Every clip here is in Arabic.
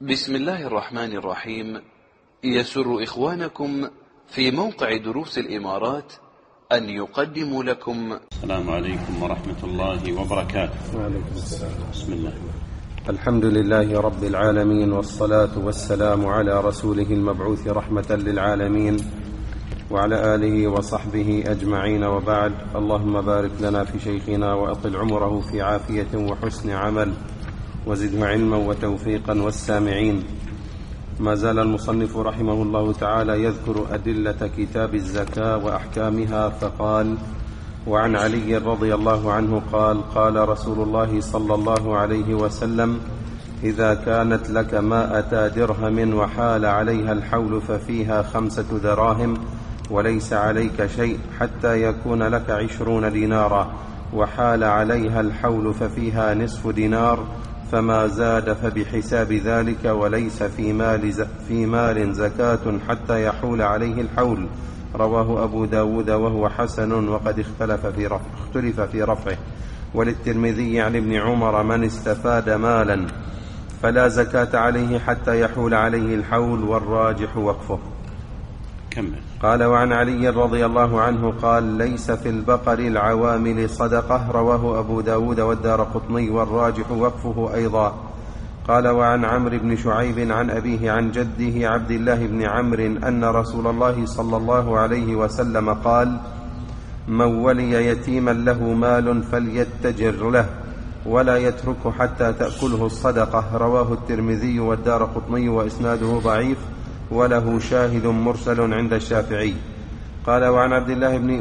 بسم الله الرحمن الرحيم. يسر إخوانكم في موقع دروس الإمارات أن يقدموا لكم. السلام عليكم ورحمة الله وبركاته. وعليكم السلام. بسم الله. الحمد لله رب العالمين، والصلاة والسلام على رسوله المبعوث رحمة للعالمين وعلى آله وصحبه أجمعين، وبعد. اللهم بارك لنا في شيخنا وأطل عمره في عافية وحسن عمل، وزده علما وتوفيقا والسامعين. ما زال المصنف رحمه الله تعالى يذكر أدلة كتاب الزكاة وأحكامها، فقال: وعن علي رضي الله عنه قال: قال رسول الله صلى الله عليه وسلم: إذا كانت لك 100 درهم وحال عليها الحول ففيها 5 دراهم وليس عليك شيء حتى يكون لك 20 دينارا، وحال عليها الحول ففيها نصف دينار، فما زاد فبحساب ذلك، وليس في مال زكاة حتى يحول عليه الحول. رواه أبو داود وهو حسن، وقد اختلف في رفعه. وللترمذي عن ابن عمر: من استفاد مالا فلا زكاة عليه حتى يحول عليه الحول، والراجح وقفه. كمل. قال: وعن علي رضي الله عنه قال: ليس في البقر العوامل صدقة. رواه أبو داود والدارقطني، والراجح وقفه أيضا. قال: وعن عمرو بن شعيب عن أبيه عن جده عبد الله بن عمرو أن رسول الله صلى الله عليه وسلم قال: من ولي يتيما له مال فليتجر له ولا يتركه حتى تأكله الصدقة. رواه الترمذي والدارقطني، وإسناده ضعيف، وله شاهد مرسل عند الشافعي. قال: وعن عبد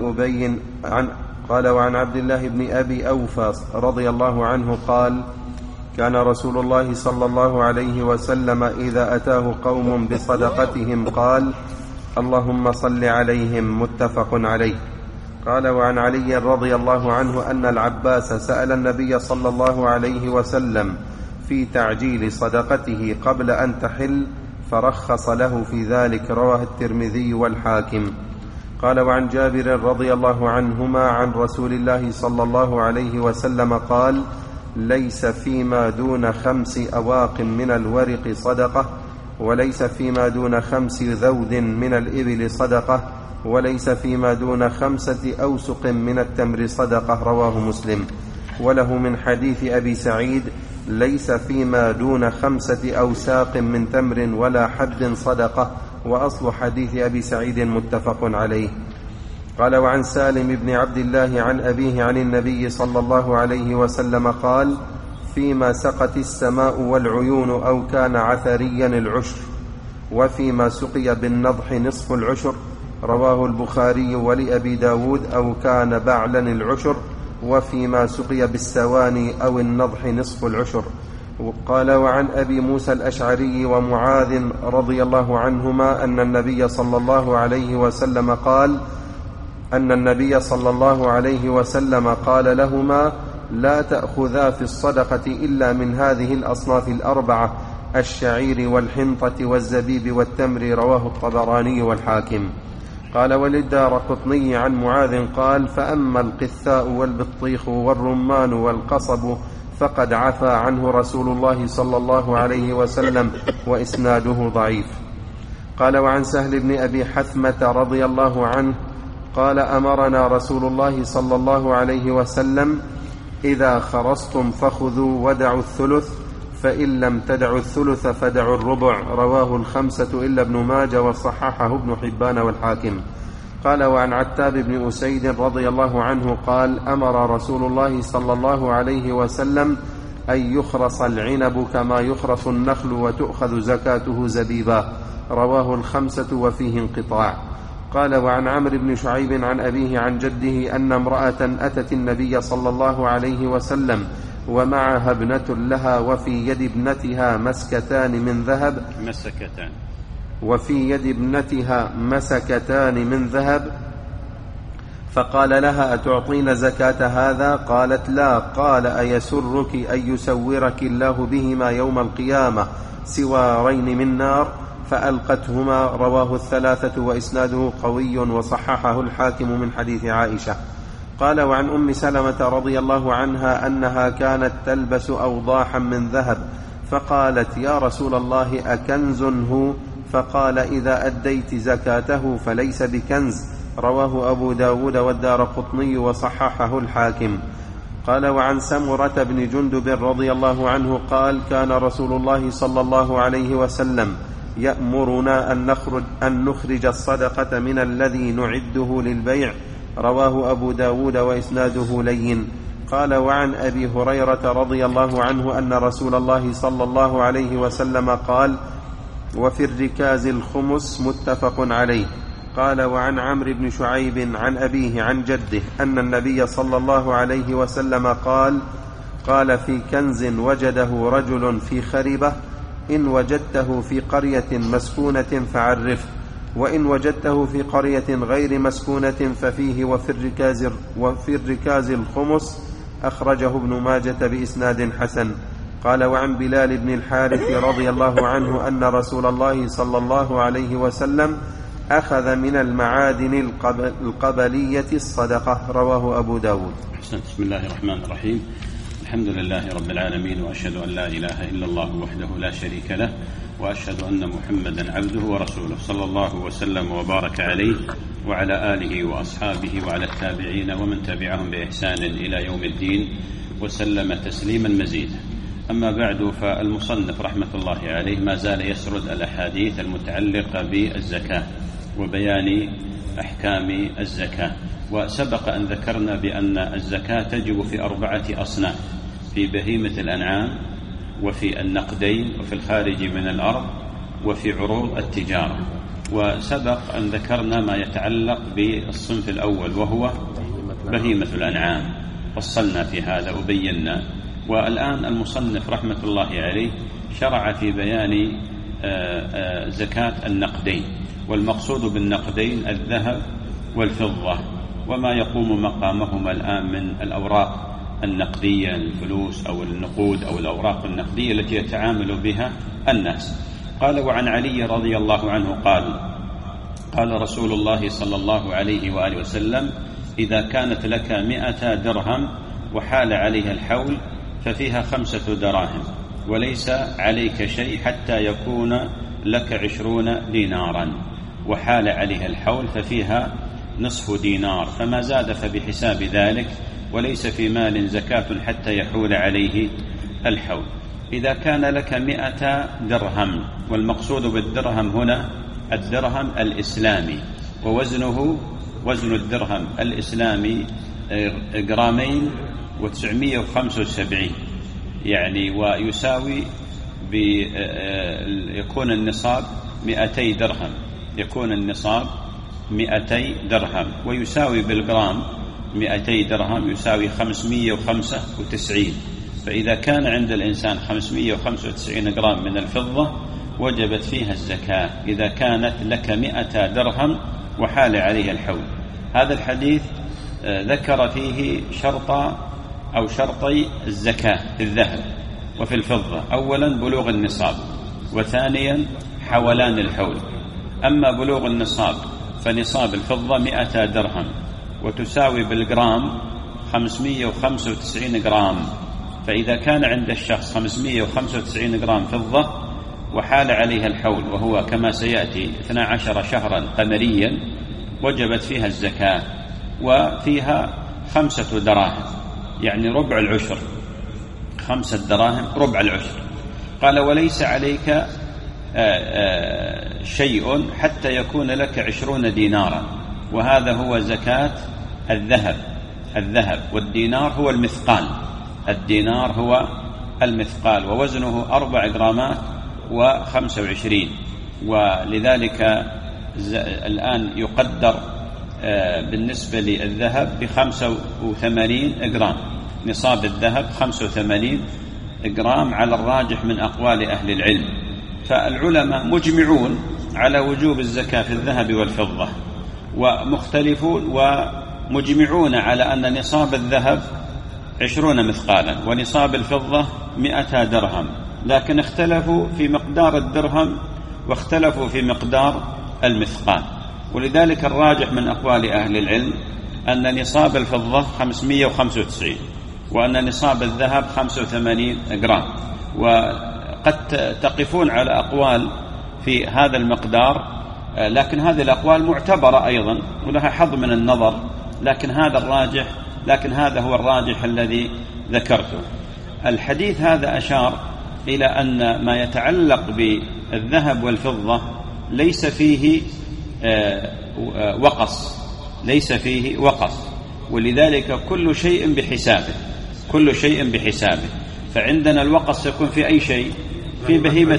الله بن أبي أوفى رضي الله عنه قال: كان رسول الله صلى الله عليه وسلم إذا أتاه قوم بصدقتهم قال: اللهم صل عليهم. متفق عليه. قال: وعن علي رضي الله عنه أن العباس سأل النبي صلى الله عليه وسلم في تعجيل صدقته قبل أن تحل، فرخص له في ذلك. رواه الترمذي والحاكم. قال: وعن جابر رضي الله عنهما عن رسول الله صلى الله عليه وسلم قال: ليس فيما دون 5 أواق من الورق صدقة، وليس فيما دون 5 ذود من الإبل صدقة، وليس فيما دون 5 أوسق من التمر صدقة. رواه مسلم. وله من حديث أبي سعيد: ليس فيما دون 5 أوساق من تمر ولا حب صدقة. وأصل حديث أبي سعيد متفق عليه. قال: وعن سالم بن عبد الله عن أبيه عن النبي صلى الله عليه وسلم قال: فيما سقت السماء والعيون أو كان عثريا العشر، وفيما سقي بالنضح نصف العشر. رواه البخاري. ولأبي داود: أو كان بعلا العشر، وفيما سقي بالسواني أو النضح نصف العشر. قال: وعن أبي موسى الأشعري ومعاذ رضي الله عنهما أن النبي صلى الله عليه وسلم قال لهما: لا تأخذا في الصدقة إلا من هذه الأصناف 4: الشعير والحنطة والزبيب والتمر. رواه الطبراني والحاكم. قال: وللدارقطني عن معاذ قال: فأما القثاء والبطيخ والرمان والقصب فقد عفى عنه رسول الله صلى الله عليه وسلم، وإسناده ضعيف. قال: وعن سهل بن أبي حثمة رضي الله عنه قال: أمرنا رسول الله صلى الله عليه وسلم: إذا خرصتم فخذوا ودعوا الثلث، فإن لم تدعوا الثلث فدعوا الربع. رواه 5 إلا ابن ماجه، وصححه ابن حبان والحاكم. قال: وعن عتاب بن أسيد رضي الله عنه قال: أمر رسول الله صلى الله عليه وسلم أن يخرص العنب كما يخرص النخل وتؤخذ زكاته زبيبا. رواه 5 وفيه انقطاع. قال: وعن عمرو بن شعيب عن أبيه عن جده أن امرأة أتت النبي صلى الله عليه وسلم ومعها ابنة لها، وفي يد ابنتها مسكتان من ذهب، فقال لها: أتعطين زكاة هذا؟ قالت: لا. قال: أيسرك أن يسورك الله بهما يوم القيامة سوارين من نار؟ فألقتهما. رواه 3 وإسناده قوي، وصححه الحاكم من حديث عائشة. قال: وعن أم سلمة رضي الله عنها أنها كانت تلبس أوضاحا من ذهب، فقالت: يا رسول الله أكنز هو؟ فقال: إذا أديت زكاته فليس بكنز. رواه أبو داود والدارقطني وصححه الحاكم. قال: وعن سمرة بن جندب رضي الله عنه قال: كان رسول الله صلى الله عليه وسلم يأمرنا أن نخرج الصدقة من الذي نعده للبيع. رواه أبو داود وإسناده لين. قال: وعن أبي هريرة رضي الله عنه أن رسول الله صلى الله عليه وسلم قال: وفي الركاز الخمس. متفق عليه. قال: وعن عمرو بن شعيب عن أبيه عن جده أن النبي صلى الله عليه وسلم قال في كنز وجده رجل في خربة: إن وجدته في قرية مسكونة فعرفه، وإن وجدته في قرية غير مسكونة ففيه وفي الركاز الخمس. أخرجه ابن ماجة بإسناد حسن. قال: وعن بلال بن الحارث رضي الله عنه أن رسول الله صلى الله عليه وسلم أخذ من المعادن القبلية الصدقة. رواه أبو داود. بسم الله الرحمن الرحيم. الحمد لله رب العالمين، وأشهد أن لا إله إلا الله وحده لا شريك له، وأشهد أن محمدا عبده ورسوله، صلى الله وسلم وبارك عليه وعلى آله وأصحابه وعلى التابعين ومن تبعهم بإحسان إلى يوم الدين، وسلم تسليما مزيدا. أما بعد، فالمصنف رحمة الله عليه ما زال يسرد الأحاديث المتعلقة بالزكاة وبيان أحكام الزكاة. وسبق أن ذكرنا بأن الزكاة تجب في 4 أصناف: في بهيمة الأنعام، وفي النقدين، وفي الخارج من الأرض، وفي عروض التجارة. وسبق أن ذكرنا ما يتعلق بالصنف الأول وهو بهيمة الأنعام، فصلنا في هذا وبينا. والآن المصنف رحمة الله عليه شرع في بيان زكاة النقدين، والمقصود بالنقدين الذهب والفضة وما يقوم مقامهما الآن من الأوراق النقدية، الفلوس أو النقود أو الأوراق النقدية التي يتعامل بها الناس. قال: وعن علي رضي الله عنه قال رسول الله صلى الله عليه وآله وسلم: إذا كانت لك 100 درهم وحال عليها الحول ففيها 5 دراهم، وليس عليك شيء حتى يكون لك 20 دينارا، وحال عليها الحول ففيها نصف دينار، فما زاد فبحساب ذلك، وليس في مال زكاة حتى يحول عليه الحول. إذا كان لك 100 درهم، والمقصود بالدرهم هنا الدرهم الإسلامي، ووزنه وزن الدرهم الإسلامي 2,975 يعني، ويساوي يكون النصاب 200 درهم، يكون النصاب 200 درهم، ويساوي بالجرام 200 درهم يساوي 595. فإذا كان عند الإنسان 595 جرام من الفضة وجبت فيها الزكاة إذا كانت لك 100 درهم وحال عليها الحول. هذا الحديث ذكر فيه شرطي الزكاة في الذهب وفي الفضة: أولا بلوغ النصاب، وثانيا حولان الحول. أما بلوغ النصاب فنصاب الفضة 100 درهم وتساوي بالجرام 595 جرام، فإذا كان عند الشخص 595 جرام فضة وحال عليها الحول وهو كما سيأتي 12 شهرا قمريا وجبت فيها الزكاة، وفيها 5 دراهم يعني ربع العشر، 5 دراهم ربع العشر. قال: وليس عليك شيء حتى يكون لك 20 دينارا، وهذا هو زكاة الذهب، والدينار هو المثقال، الدينار هو المثقال، ووزنه 4 جرامات و25، ولذلك الآن يقدر بالنسبة للذهب ب85 جرام، نصاب الذهب 85 جرام على الراجح من أقوال أهل العلم. فالعلماء مجمعون على وجوب الزكاة في الذهب والفضة، ومختلفون ومجمعون على أن نصاب الذهب 20 مثقالا ونصاب الفضة 100 درهم، لكن اختلفوا في مقدار الدرهم واختلفوا في مقدار المثقال. ولذلك الراجح من أقوال أهل العلم أن نصاب الفضة 595 وأن نصاب الذهب 85 جرام. قد تقفون على أقوال في هذا المقدار، لكن هذه الأقوال معتبرة أيضا ولها حظ من النظر، لكن هذا هو الراجح الذي ذكرته. الحديث هذا أشار إلى أن ما يتعلق بالذهب والفضة ليس فيه وقص، ولذلك كل شيء بحسابه. فعندنا الوقص يكون في أي شيء؟ في بهيمة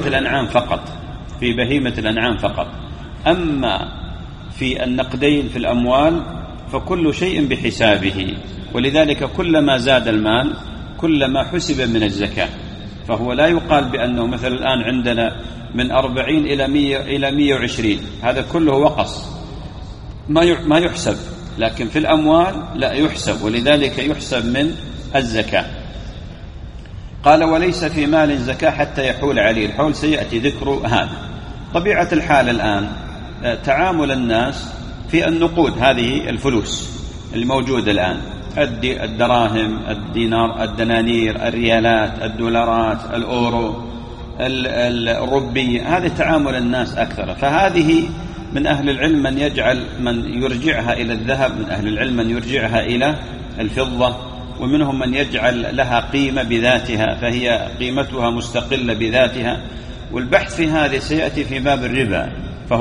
الأنعام فقط. أما في النقدين في الأموال فكل شيء بحسابه، ولذلك كلما زاد المال كلما حسب من الزكاة. فهو لا يقال بأنه مثل الآن عندنا من 40 إلى 120 هذا كله وقص ما يحسب، لكن في الأموال لا يحسب، ولذلك يحسب من الزكاة. قال وليس في مال زكاة حتى يحول عليه الحول، سيأتي ذكر هذا. طبيعة الحال الآن تعامل الناس في النقود، هذه الفلوس الموجودة الآن، الدراهم، الدينار، الدنانير، الريالات، الدولارات، الأورو، الروبية، هذا تعامل الناس أكثر. فهذه من أهل العلم من يرجعها إلى الذهب، من أهل العلم من يرجعها إلى الفضة، ومنهم من يجعل لها قيمة بذاتها فهي قيمتها مستقلة بذاتها. والبحث في هذا سيأتي في باب الربا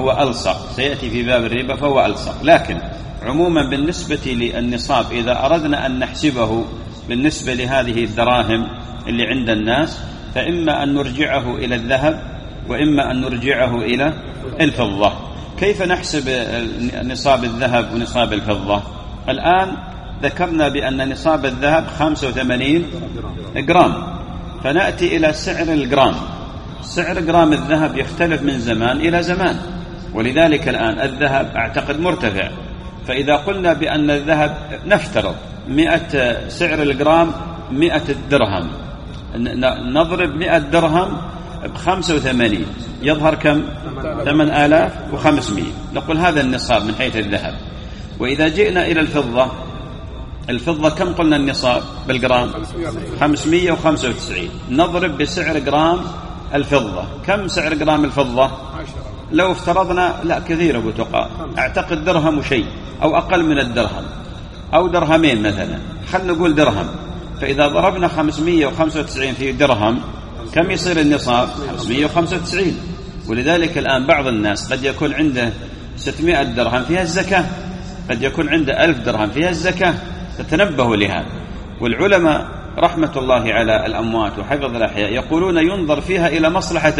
فهو ألصق، لكن عموما بالنسبة للنصاب إذا أردنا أن نحسبه بالنسبة لهذه الدراهم اللي عند الناس فإما أن نرجعه إلى الذهب وإما أن نرجعه إلى الفضة. كيف نحسب نصاب الذهب ونصاب الفضة؟ الآن ذكرنا بأن نصاب الذهب 85 جرام، فنأتي إلى سعر الجرام. سعر جرام الذهب يختلف من زمان إلى زمان، ولذلك الآن الذهب أعتقد مرتفع. فإذا قلنا بأن الذهب نفترض 100 سعر الجرام 100 درهم، نضرب 100 درهم ب85 يظهر كم؟ 8500. نقول هذا النصاب من حيث الذهب. وإذا جئنا إلى الفضة كم قلنا النصاب بالجرام؟ 595. نضرب بسعر جرام الفضة، كم سعر جرام الفضة؟ لو افترضنا لا كثير أبو تقى، أعتقد درهم وشيء أو أقل من الدرهم أو درهمين مثلا، خلنا نقول درهم. فإذا ضربنا 595 في درهم كم يصير النصاب؟ 595. ولذلك الآن بعض الناس قد يكون عنده 600 درهم فيها الزكاة، قد يكون عنده 1000 درهم فيها الزكاة. تتنبهوا لهذا. والعلماء رحمة الله على الأموات وحفظ الأحياء يقولون ينظر فيها إلى مصلحة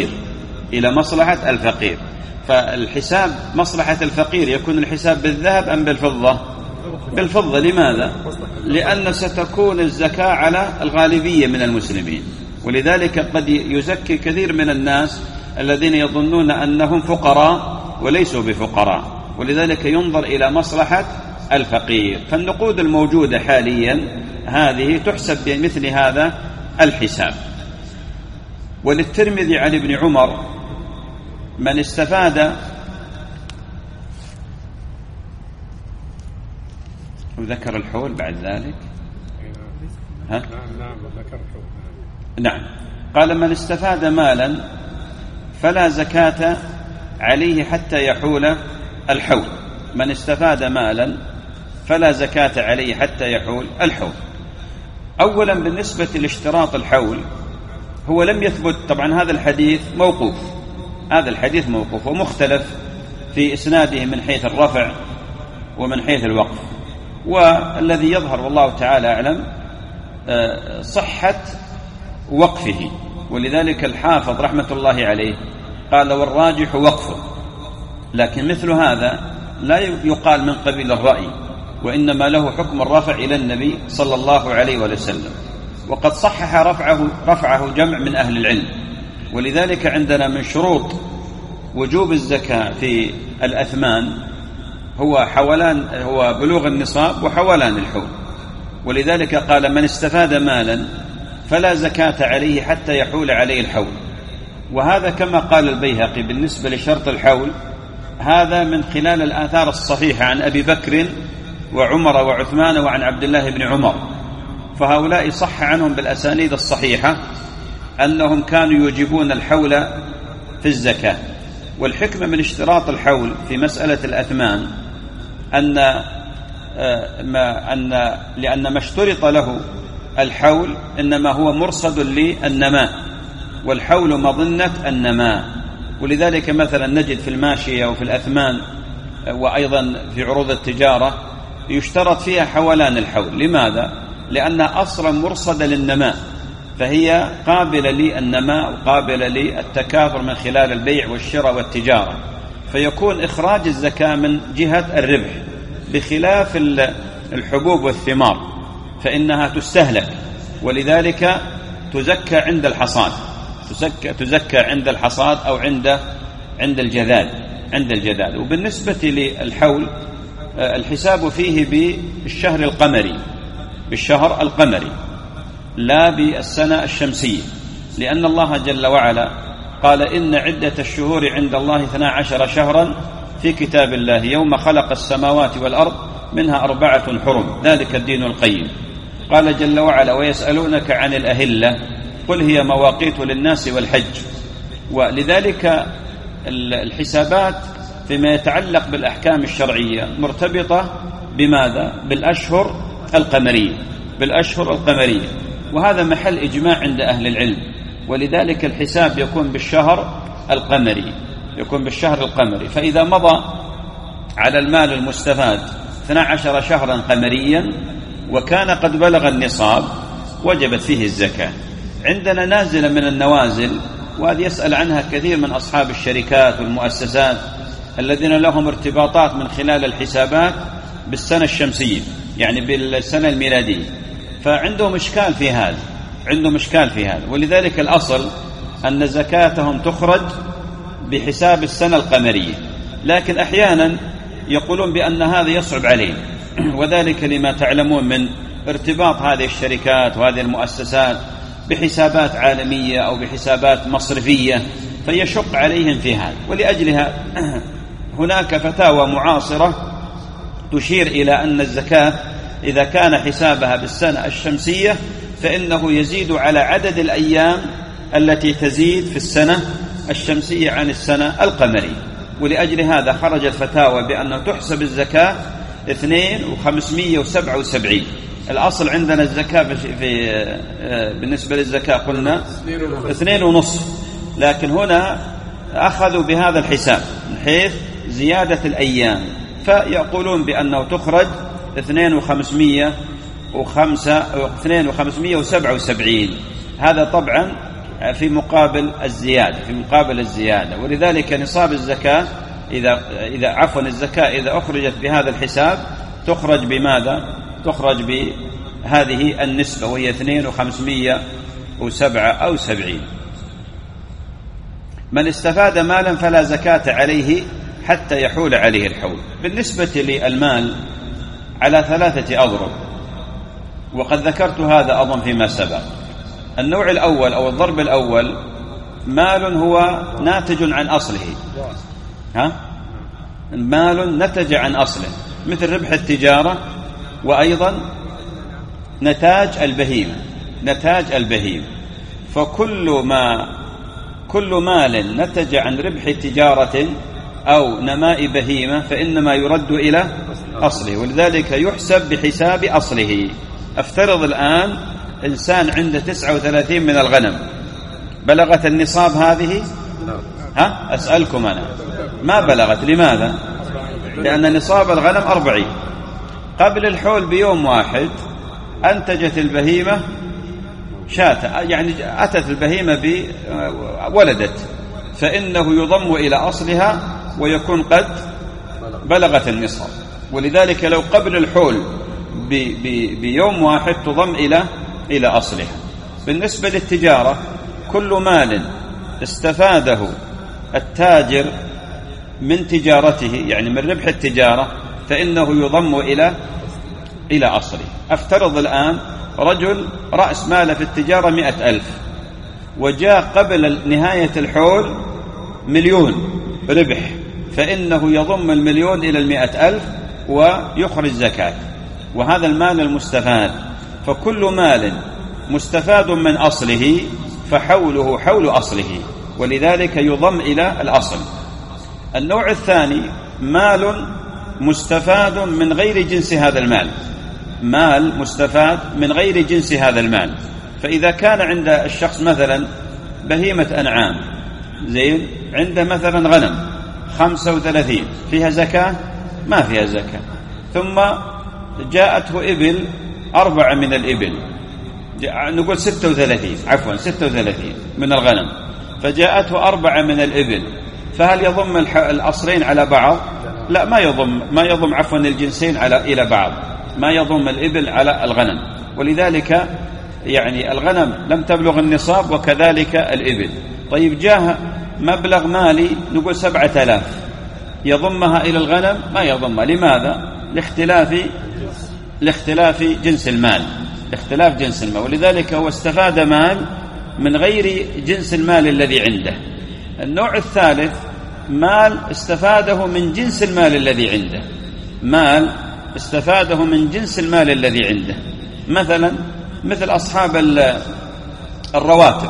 الفقير. فالحساب مصلحة الفقير يكون الحساب بالذهب أم بالفضة؟ بالفضة. لماذا؟ لأن ستكون الزكاة على الغالبية من المسلمين، ولذلك قد يزكي كثير من الناس الذين يظنون أنهم فقراء وليسوا بفقراء، ولذلك ينظر إلى مصلحة الفقير. فالنقود الموجودة حاليا هذه تحسب بمثل هذا الحساب. وللترمذي عن ابن عمر من استفاد، وذكر الحول بعد ذلك، نعم، قال من استفاد مالا فلا زكاة عليه حتى يحول الحول. من استفاد مالا فلا زكاة عليه حتى يحول الحول. أولا بالنسبة لاشتراط الحول هو لم يثبت، طبعا هذا الحديث موقوف ومختلف في إسناده من حيث الرفع ومن حيث الوقف. والذي يظهر والله تعالى أعلم صحة وقفه، ولذلك الحافظ رحمة الله عليه قال والراجح وقفه. لكن مثل هذا لا يقال من قبيل الرأي، وإنما له حكم الرفع إلى النبي صلى الله عليه وسلم. وقد صحح رفعه جمع من أهل العلم. ولذلك عندنا من شروط وجوب الزكاة في الأثمان هو بلوغ النصاب وحولان الحول. ولذلك قال من استفاد مالا فلا زكاة عليه حتى يحول عليه الحول. وهذا كما قال البيهقي بالنسبة لشرط الحول، هذا من خلال الآثار الصحيحة عن أبي بكر وعمر وعثمان وعن عبد الله بن عمر، فهؤلاء صح عنهم بالأسانيد الصحيحة أنهم كانوا يوجبون الحول في الزكاة. والحكمة من اشتراط الحول في مسألة الأثمان لأن ما اشترط له الحول إنما هو مرصد للنماء، والحول مظنة النماء. ولذلك مثلا نجد في الماشية وفي الأثمان وأيضا في عروض التجارة يشترط فيها حولان الحول. لماذا؟ لأنها أصلا مرصدة للنماء، فهي قابلة للنماء وقابلة للتكاثر من خلال البيع والشراء والتجارة، فيكون إخراج الزكاة من جهة الربح، بخلاف الحبوب والثمار فإنها تستهلك، ولذلك تزكى عند الحصاد، تزكى عند الحصاد أو عند الجذاذ. وبالنسبة للحول الحساب فيه بالشهر القمري لا بالسنة الشمسية، لأن الله جل وعلا قال إن عدة الشهور عند الله 12 شهرا في كتاب الله يوم خلق السماوات والأرض منها 4 حرم ذلك الدين القيم. قال جل وعلا ويسألونك عن الأهلة قل هي مواقيت للناس والحج. ولذلك الحسابات فيما يتعلق بالأحكام الشرعية مرتبطة بماذا؟ بالأشهر القمرية، وهذا محل إجماع عند أهل العلم. ولذلك الحساب يكون بالشهر القمري. فإذا مضى على المال المستفاد 12 شهرا قمريا وكان قد بلغ النصاب وجبت فيه الزكاة. عندنا نازلة من النوازل، وهذه يسأل عنها كثير من أصحاب الشركات والمؤسسات الذين لهم ارتباطات من خلال الحسابات بالسنة الشمسية، يعني بالسنة الميلادية، فعندهم إشكال في هذا. ولذلك الأصل أن زكاتهم تخرج بحساب السنة القمرية، لكن أحيانا يقولون بأن هذا يصعب عليه، وذلك لما تعلمون من ارتباط هذه الشركات وهذه المؤسسات بحسابات عالمية أو بحسابات مصرفية، فيشق عليهم في هذا. ولأجلها هناك فتاوى معاصرة تشير إلى أن الزكاة إذا كان حسابها بالسنة الشمسية فإنه يزيد على عدد الأيام التي تزيد في السنة الشمسية عن السنة القمرية. ولأجل هذا خرجت فتاوى بأنه تحسب الزكاة 2577. الأصل عندنا الزكاة بالنسبة للزكاة قلنا 2.5، لكن هنا أخذوا بهذا الحساب من حيث زيادة الأيام، فيقولون بأنه تخرج 2577. هذا طبعا في مقابل الزيادة. ولذلك نصاب الزكاة الزكاة إذا أخرجت بهذا الحساب تخرج بماذا؟ تخرج بهذه النسبة وهي 2577. من استفاد مالا فلا زكاة عليه حتى يحول عليه الحول. بالنسبة للمال على 3 أضرب، وقد ذكرت هذا أظن فيما سبق. النوع الأول أو الضرب الأول مال هو ناتج عن أصله، مال نتج عن أصله، مثل ربح التجارة وأيضا نتاج البهيمة. فكل مال نتج عن ربح تجارة أو نماء بهيمة فإنما يرد إلى أصله، ولذلك يحسب بحساب أصله. أفترض الآن إنسان عنده 39 من الغنم، بلغت النصاب هذه؟ أسألكم أنا، ما بلغت. لماذا؟ لأن نصاب الغنم 40. قبل الحول بيوم واحد أنتجت البهيمة شاة، يعني أتت البهيمة ولدت، فإنه يضم إلى أصلها ويكون قد بلغت النصاب. ولذلك لو قبل الحول بيوم واحد تضم إلى أصلها. بالنسبة للتجارة كل مال استفاده التاجر من تجارته، يعني من ربح التجارة، فإنه يضم إلى أصله. أفترض الآن رجل رأس مال في التجارة 100,000، وجاء قبل نهاية الحول 1,000,000 ربح، فإنه يضم 1,000,000 إلى 100,000 ويخرج زكاة، وهذا المال المستفاد. فكل مال مستفاد من أصله فحوله حول أصله، ولذلك يضم إلى الأصل. النوع الثاني مال مستفاد من غير جنس هذا المال، مال مستفاد من غير جنس هذا المال. فإذا كان عند الشخص مثلا بهيمة أنعام، زين، عنده مثلا غنم 35 فيها زكاة؟ ما فيها زكاة. ثم جاءته إبل 4 من الإبل، نقول 36 من الغنم، فجاءته 4 من الإبل، فهل يضم الأصلين على بعض؟ لا، ما يضم عفوا الجنسين إلى بعض، ما يضم الإبل على الغنم. ولذلك يعني الغنم لم تبلغ النصاب وكذلك الإبل. طيب جاء مبلغ مالي نقول 7000، يضمها إلى الغنم؟ ما يضمها. لماذا؟ لاختلاف جنس المال، لاختلاف جنس المال. ولذلك هو استفاد مال من غير جنس المال الذي عنده. النوع الثالث مال استفاده من جنس المال الذي عنده، مال استفاده من جنس المال الذي عنده. مثل أصحاب الرواتب،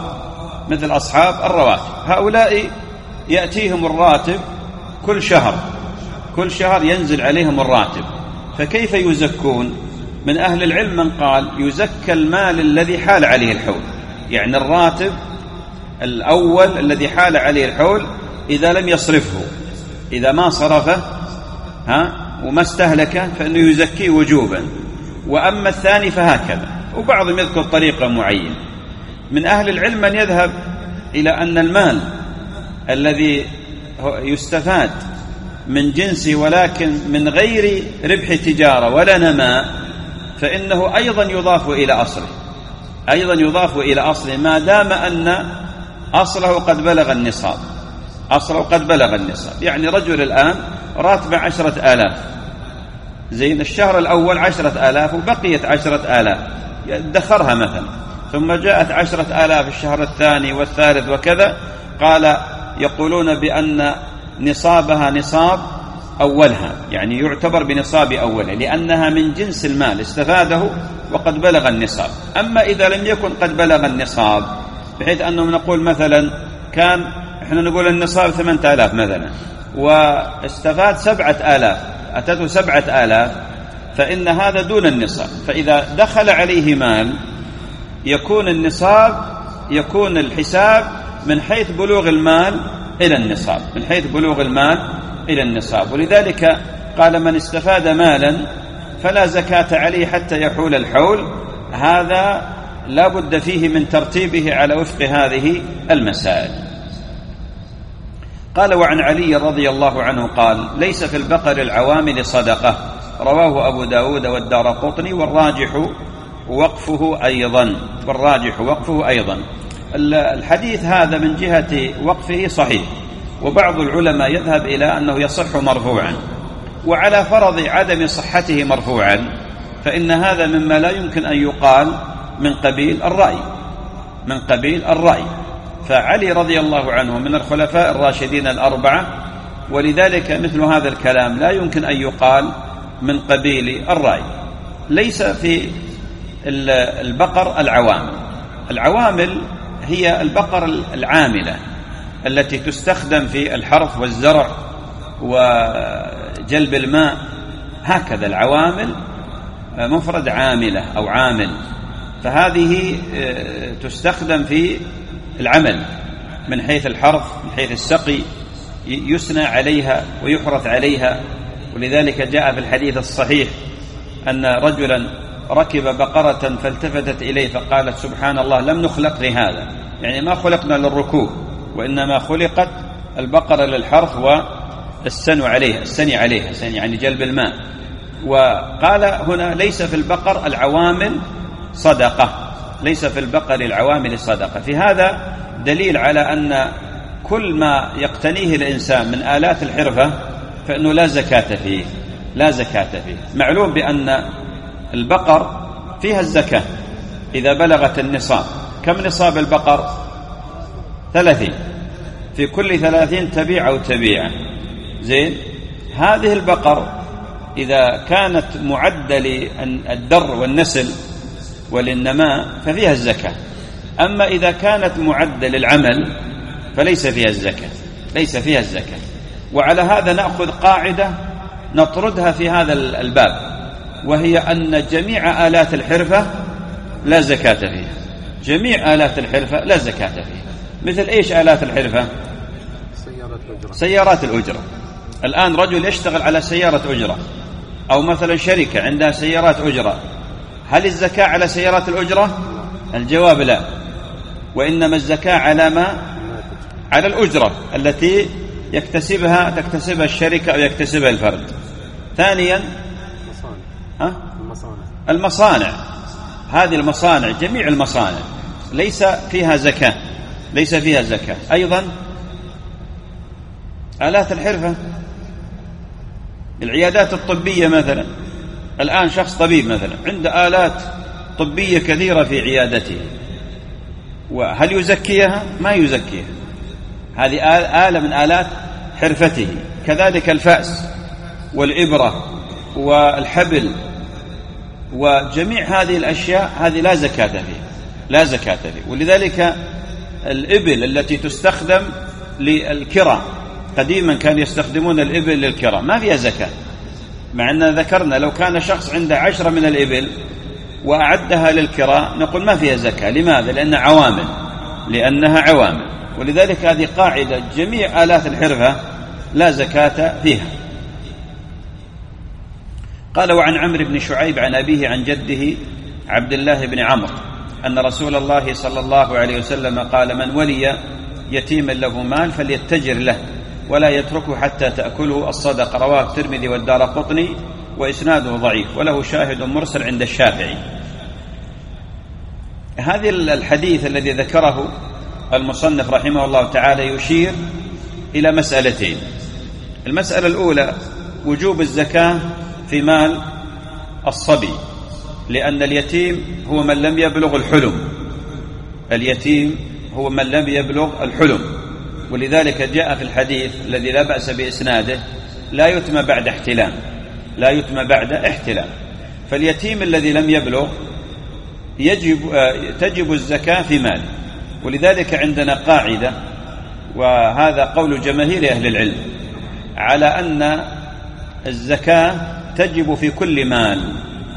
هؤلاء يأتيهم الراتب كل شهر ينزل عليهم الراتب، فكيف يزكون؟ من أهل العلم من قال يزكى المال الذي حال عليه الحول، يعني الراتب الأول الذي حال عليه الحول إذا لم يصرفه، إذا ما صرفه وما استهلكه فإنه يزكيه وجوبا. وأما الثاني فهكذا، وبعضهم يذكر طريقة معينة. من أهل العلم من يذهب إلى أن المال الذي يستفاد من جنسه ولكن من غير ربح تجارة ولا نماء، فإنه أيضا يضاف إلى أصله ما دام أن أصله قد بلغ النصاب. يعني رجل الآن راتب 10,000، زين، الشهر الأول 10,000 وبقيت 10,000 ادخرها مثلا، ثم جاءت 10,000 الشهر الثاني والثالث وكذا، قال يقولون بأن نصابها نصاب أولها، يعني يعتبر بنصاب أولها لأنها من جنس المال استفاده وقد بلغ النصاب. أما إذا لم يكن قد بلغ النصاب، بحيث أنه نقول مثلا كان إحنا نقول النصاب 8,000 مثلا واستفاد 7,000، أتته 7,000، فإن هذا دون النصاب. فإذا دخل عليه مال يكون الحساب من حيث بلوغ المال إلى النصاب، ولذلك قال من استفاد مالا فلا زكاة عليه حتى يحول الحول. هذا لا بد فيه من ترتيبه على وفق هذه المسائل. قال وعن علي رضي الله عنه قال ليس في البقر العوامل صدقة، رواه أبو داود والدارقطني، والراجح وقفه أيضا. الحديث هذا من جهة وقفه صحيح، وبعض العلماء يذهب إلى أنه يصح مرفوعا، وعلى فرض عدم صحته مرفوعا فإن هذا مما لا يمكن أن يقال من قبيل الرأي. فعلي رضي الله عنه من الخلفاء الراشدين الأربعة، ولذلك مثل هذا الكلام لا يمكن أن يقال من قبيل الرأي. ليس في البقر العوامل هي البقر العاملة التي تستخدم في الحرث والزرع وجلب الماء، هكذا العوامل مفرد عاملة أو عامل، فهذه تستخدم في العمل من حيث الحرث، من حيث السقي، يسنى عليها ويحرث عليها. ولذلك جاء في الحديث الصحيح أن رجلا ركب بقرة فالتفتت إليه فقالت سبحان الله لم نخلق لهذا، يعني ما خلقنا للركوب، وإنما خلقت البقرة للحرث والسني عليها يعني جلب الماء. وقال هنا ليس في البقر العوامل صدقة. في هذا دليل على أن كل ما يقتنيه الإنسان من آلات الحرفة فإنه لا زكاة فيه. معلوم بأن البقر فيها الزكاة إذا بلغت النصاب. كم نصاب البقر؟ 30، في كل 30 تبيع أو تبيعة. زين، هذه البقر إذا كانت معدة للدر والنسل وللنماء ففيها الزكاة، أما إذا كانت معدة للعمل فليس فيها الزكاة، ليس فيها الزكاة. وعلى هذا نأخذ قاعدة نطردها في هذا الباب، وهي أن جميع آلات الحرفة لا زكاة فيها، جميع آلات الحرفة لا زكاة فيها. مثل إيش آلات الحرفة؟ سيارات الأجرة. الآن رجل يشتغل على سيارة أجرة، أو مثلا شركة عندها سيارات أجرة، هل الزكاة على سيارات الأجرة؟ الجواب لا، وإنما الزكاة على ما؟ على الأجرة التي تكتسبها الشركة أو يكتسبها الفرد. ثانيا المصانع، هذه المصانع جميع المصانع ليس فيها زكاة، ليس فيها زكاة. أيضا آلات الحرفة، العيادات الطبية مثلا، الآن شخص طبيب مثلا عنده آلات طبية كثيرة في عيادته، وهل يزكيها؟ ما يزكيها، هذه آلة من آلات حرفته. كذلك الفأس والإبرة والحبل وجميع هذه الأشياء هذه لا زكاة فيها، لا زكاة فيها. ولذلك الإبل التي تستخدم للكرة، قديما كانوا يستخدمون الإبل للكرة، ما فيها زكاة، مع أننا ذكرنا لو كان شخص عنده 10 من الإبل وأعدها للكرة نقول ما فيها زكاة. لماذا؟ لأنها عوامل. ولذلك هذه قاعدة، جميع آلات الحرفة لا زكاة فيها. قال: وعن عمرو بن شعيب عن أبيه عن جده عبد الله بن عمرو أن رسول الله صلى الله عليه وسلم قال: من ولي يتيما له مال فليتجر له ولا يتركه حتى تأكله الصدقة. رواه الترمذي والدارقطني وإسناده ضعيف، وله شاهد مرسل عند الشافعي. هذا الحديث الذي ذكره المصنف رحمه الله تعالى يشير إلى مسألتين. المسألة الأولى وجوب الزكاة في مال الصبي، لأن اليتيم هو من لم يبلغ الحلم، اليتيم هو من لم يبلغ الحلم. ولذلك جاء في الحديث الذي لا بأس بإسناده: لا يتم بعد احتلام، لا يتم بعد احتلام. فاليتيم الذي لم يبلغ تجب الزكاة في ماله. ولذلك عندنا قاعدة، وهذا قول جماهير أهل العلم، على أن الزكاة تجب في كل مال،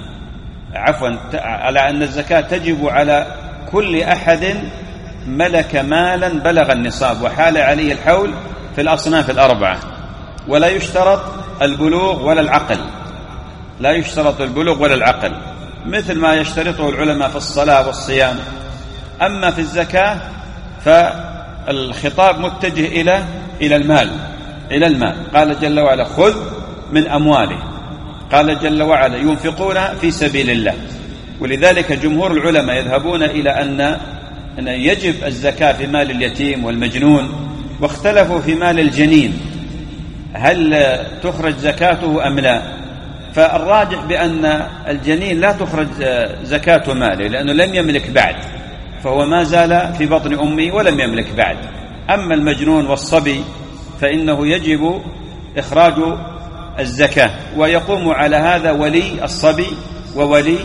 على أن الزكاة تجب على كل أحد ملك مالا بلغ النصاب وحال عليه الحول في الأصناف الأربعة، ولا يشترط البلوغ ولا العقل، لا يشترط البلوغ ولا العقل، مثل ما يشترطه العلماء في الصلاة والصيام. أما في الزكاة فالخطاب متجه إلى المال. قال جل وعلا: خذ من أمواله. قال جل وعلا: ينفقون في سبيل الله. ولذلك جمهور العلماء يذهبون إلى أن يجب الزكاة في مال اليتيم والمجنون، واختلفوا في مال الجنين هل تخرج زكاته أم لا. فالراجح بأن الجنين لا تخرج زكاة ماله، لأنه لم يملك بعد، فهو ما زال في بطن أمه ولم يملك بعد. أما المجنون والصبي فإنه يجب إخراج الزكاة، ويقوم على هذا ولي الصبي وولي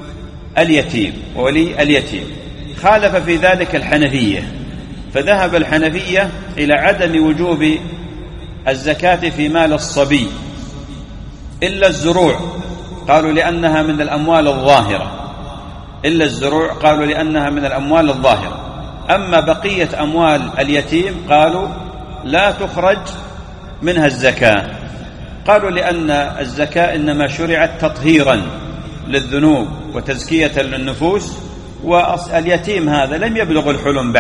اليتيم. خالف في ذلك الحنفية، فذهب الحنفية إلى عدم وجوب الزكاة في مال الصبي إلا الزروع، قالوا لأنها من الأموال الظاهرة، إلا الزروع قالوا لأنها من الأموال الظاهرة. أما بقية أموال اليتيم قالوا لا تخرج منها الزكاة، قالوا لأن الزكاة إنما شرعت تطهيرا للذنوب وتزكية للنفوس، واليتيم هذا لم يبلغ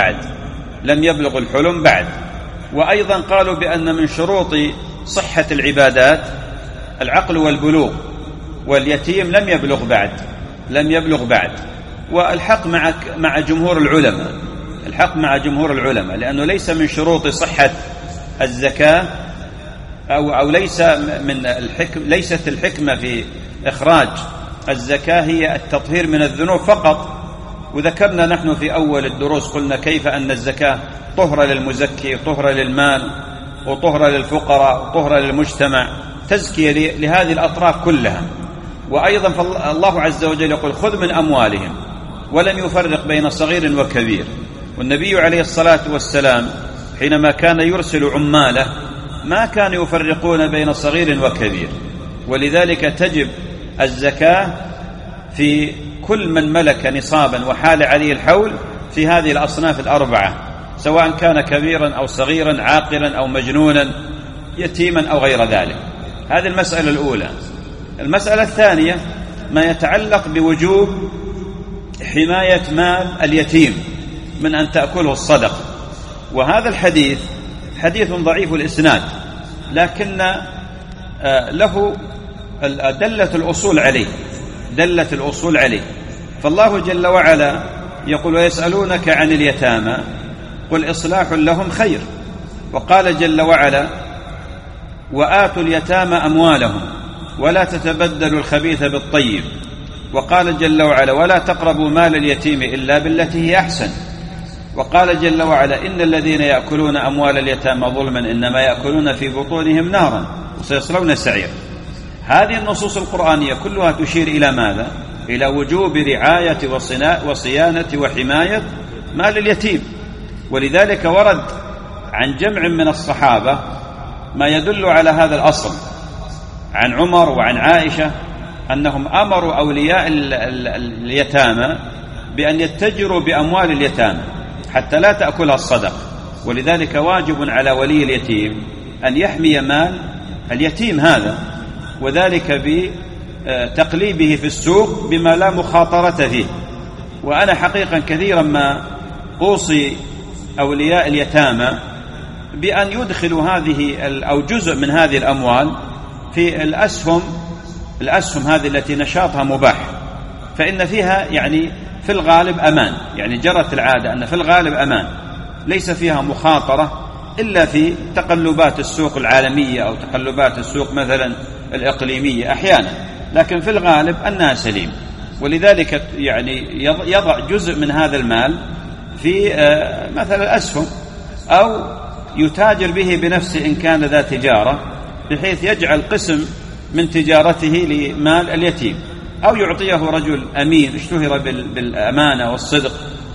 الحلم بعد. وأيضا قالوا بأن من شروط صحة العبادات العقل والبلوغ، واليتيم لم يبلغ بعد. والحق مع جمهور العلماء، لأنه ليس من شروط صحة الزكاة أو ليست الحكمة في إخراج الزكاة هي التطهير من الذنوب فقط. وذكرنا نحن في أول الدروس قلنا كيف أن الزكاة طهرة للمزكي، طهرة للمال، وطهرة للفقراء، وطهرة للمجتمع، تزكية لهذه الأطراف كلها. وأيضا الله عز وجل يقول: خذ من أموالهم. ولم يفرق بين صغير وكبير. والنبي عليه الصلاة والسلام حينما كان يرسل عماله ما كانوا يفرقون بين صغير وكبير، ولذلك تجب الزكاة في كل من ملك نصابا وحال عليه الحول في هذه الأصناف الأربعة، سواء كان كبيرا أو صغيرا، عاقلا أو مجنونا، يتيما أو غير ذلك. هذه المسألة الأولى. المسألة الثانية ما يتعلق بوجوب حماية مال اليتيم من أن تأكله الصدقة. وهذا الحديث حديث ضعيف الإسناد، لكن له دلة الأصول عليه. فالله جل وعلا يقول: ويسألونك عن اليتامى قل إصلاح لهم خير. وقال جل وعلا: وآتوا اليتامى أموالهم ولا تتبدلوا الخبيث بالطيب. وقال جل وعلا: ولا تقربوا مال اليتيم إلا بالتي هي أحسن. وقال جل وعلا: إن الذين يأكلون أموال اليتامى ظلما إنما يأكلون في بطونهم نارا وسيصلون سعير. هذه النصوص القرآنية كلها تشير إلى ماذا؟ إلى وجوب رعاية وصيانة وحماية مال اليتيم. ولذلك ورد عن جمع من الصحابة ما يدل على هذا الأصل، عن عمر وعن عائشة أنهم أمروا أولياء اليتامى بأن يتجروا بأموال اليتامى حتى لا تأكلها الصدقة. ولذلك واجب على ولي اليتيم أن يحمي مال اليتيم هذا، وذلك بتقليبه في السوق بما لا مخاطرة فيه. وأنا حقيقة كثيرا ما أوصي أولياء اليتامى بأن يدخلوا هذه أو جزء من هذه الأموال في الأسهم هذه التي نشاطها مباح، فإن فيها يعني في الغالب أمان، يعني جرت العادة أن في الغالب أمان، ليس فيها مخاطرة إلا في تقلبات السوق العالمية أو تقلبات السوق مثلا الإقليمية أحيانا، لكن في الغالب أنها سليم. ولذلك يعني يضع جزء من هذا المال في مثلا الأسهم، أو يتاجر به بنفسه إن كان ذا تجارة، بحيث يجعل قسم من تجارته لمال اليتيم، أو يعطيه رجل أمين اشتهر بالأمانة والصدق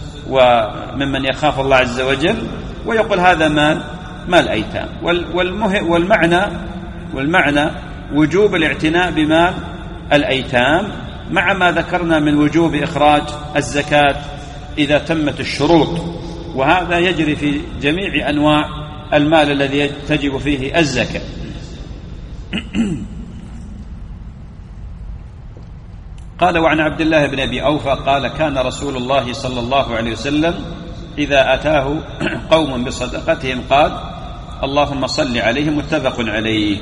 وممن يخاف الله عز وجل، ويقول هذا مال أيتام. والمعنى وجوب الاعتناء بمال الأيتام، مع ما ذكرنا من وجوب إخراج الزكاة إذا تمت الشروط، وهذا يجري في جميع أنواع المال الذي تجب فيه الزكاة. قال: وعن عبد الله بن أبي أوفى قال: كان رسول الله صلى الله عليه وسلم إذا أتاه قوم بصدقتهم قال: اللهم صل عليهم. متفق عليه.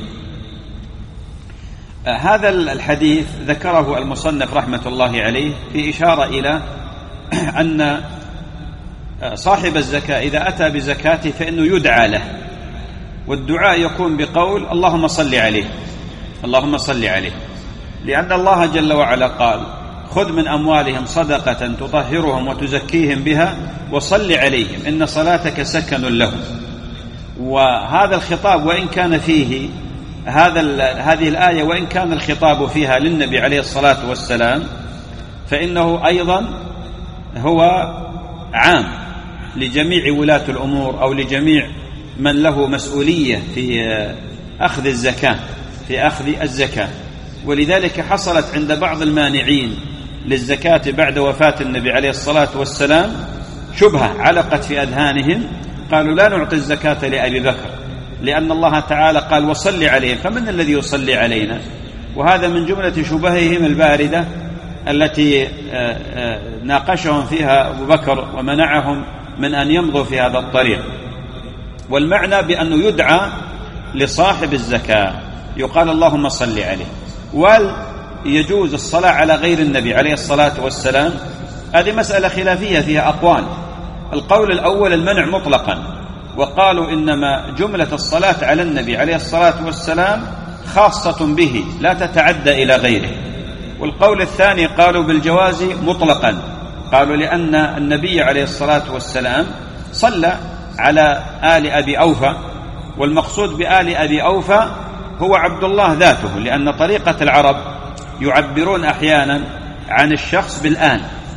هذا الحديث ذكره المصنف رحمة الله عليه في إشارة إلى أن صاحب الزكاة إذا أتى بزكاته فإنه يدعى له، والدعاء يكون بقول: اللهم صل عليه، اللهم صل عليه، لأن الله جل وعلا قال: خذ من أموالهم صدقة تطهرهم وتزكيهم بها وصل عليهم إن صلاتك سكن لهم. وهذا الخطاب وإن كان فيه هذه الآية، وإن كان الخطاب فيها للنبي عليه الصلاة والسلام، فإنه أيضا هو عام لجميع ولاة الأمور أو لجميع من له مسؤولية في أخذ الزكاة. ولذلك حصلت عند بعض المانعين للزكاة بعد وفاة النبي عليه الصلاة والسلام شبهة علقت في أذهانهم، قالوا: لا نعطي الزكاة لأبي بكر لأن الله تعالى قال: وصل عليه، فمن الذي يصلي علينا؟ وهذا من جملة شبههم الباردة التي ناقشهم فيها أبو بكر ومنعهم من أن يمضوا في هذا الطريق. والمعنى بأنه يدعى لصاحب الزكاة، يقال: اللهم صل عليه. ويجوز الصلاة على غير النبي عليه الصلاة والسلام، هذه مسألة خلافية فيها أقوال. القول الأول المنع مطلقا، وقالوا إنما جملة الصلاة على النبي عليه الصلاة والسلام خاصة به لا تتعدى إلى غيره. والقول الثاني قالوا بالجواز مطلقا، قالوا لأن النبي عليه الصلاة والسلام صلى على آل أبي أوفى، والمقصود بآل أبي أوفى هو عبد الله ذاته، لأن طريقة العرب يعبرون أحيانا عن الشخص بالآل،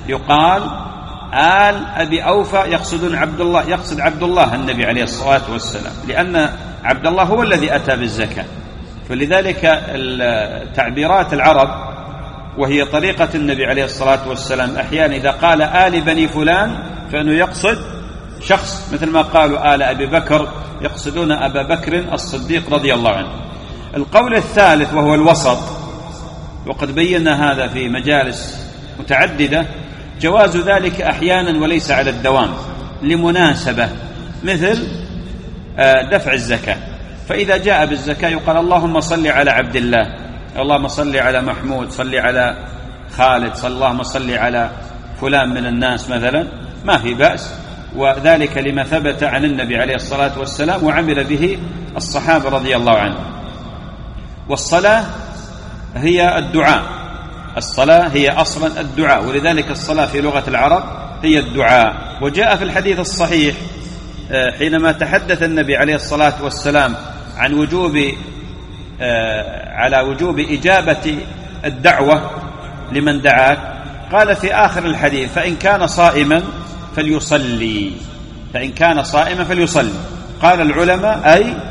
يقال آل أبي أوفى يقصدون عبد الله، يقصد عبد الله النبي عليه الصلاة والسلام، لأن عبد الله هو الذي أتى بالزكاة. فلذلك تعبيرات العرب وهي طريقة النبي عليه الصلاة والسلام أحيانا إذا قال آل بني فلان فإنه يقصد شخص، مثل ما قالوا آل أبي بكر يقصدون أبا بكر الصديق رضي الله عنه. القول الثالث وهو الوسط، وقد بينا هذا في مجالس متعددة، جواز ذلك أحيانا وليس على الدوام لمناسبة، مثل دفع الزكاة. فإذا جاء بالزكاة يقال اللهم صل على عبد الله، اللهم صل على محمود، صل على خالد، اللهم صل على فلان من الناس مثلا، ما في بأس، وذلك لما ثبت عن النبي عليه الصلاة والسلام وعمل به الصحابة رضي الله عنهم. والصلاة هي الدعاء، الصلاة هي أصلا الدعاء، ولذلك الصلاة في لغة العرب هي الدعاء. وجاء في الحديث الصحيح حينما تحدث النبي عليه الصلاة والسلام عن على وجوب إجابة الدعوة لمن دعاك، قال في آخر الحديث فإن كان صائما فليصلي، فإن كان صائما فليصلي. قال العلماء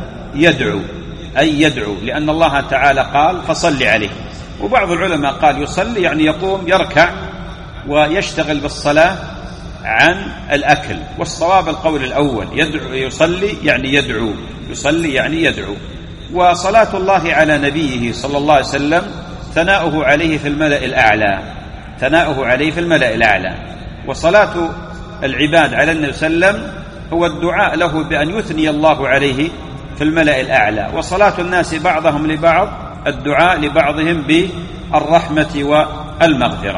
أي يدعو، لأن الله تعالى قال فصل عليه. وبعض العلماء قال يصلي يعني يقوم يركع ويشتغل بالصلاة عن الأكل، والصواب القول الأول، يصلي يعني يدعو، يصلي يعني يدعو. وصلاة الله على نبيه صلى الله عليه وسلم ثناؤه عليه في الملأ الأعلى، ثناؤه عليه في الملأ الأعلى. وصلاة العباد على النبي صلى الله عليه وسلم هو الدعاء له بأن يثني الله عليه في الملأ الأعلى. وصلاة الناس بعضهم لبعض الدعاء لبعضهم بالرحمة والمغفرة.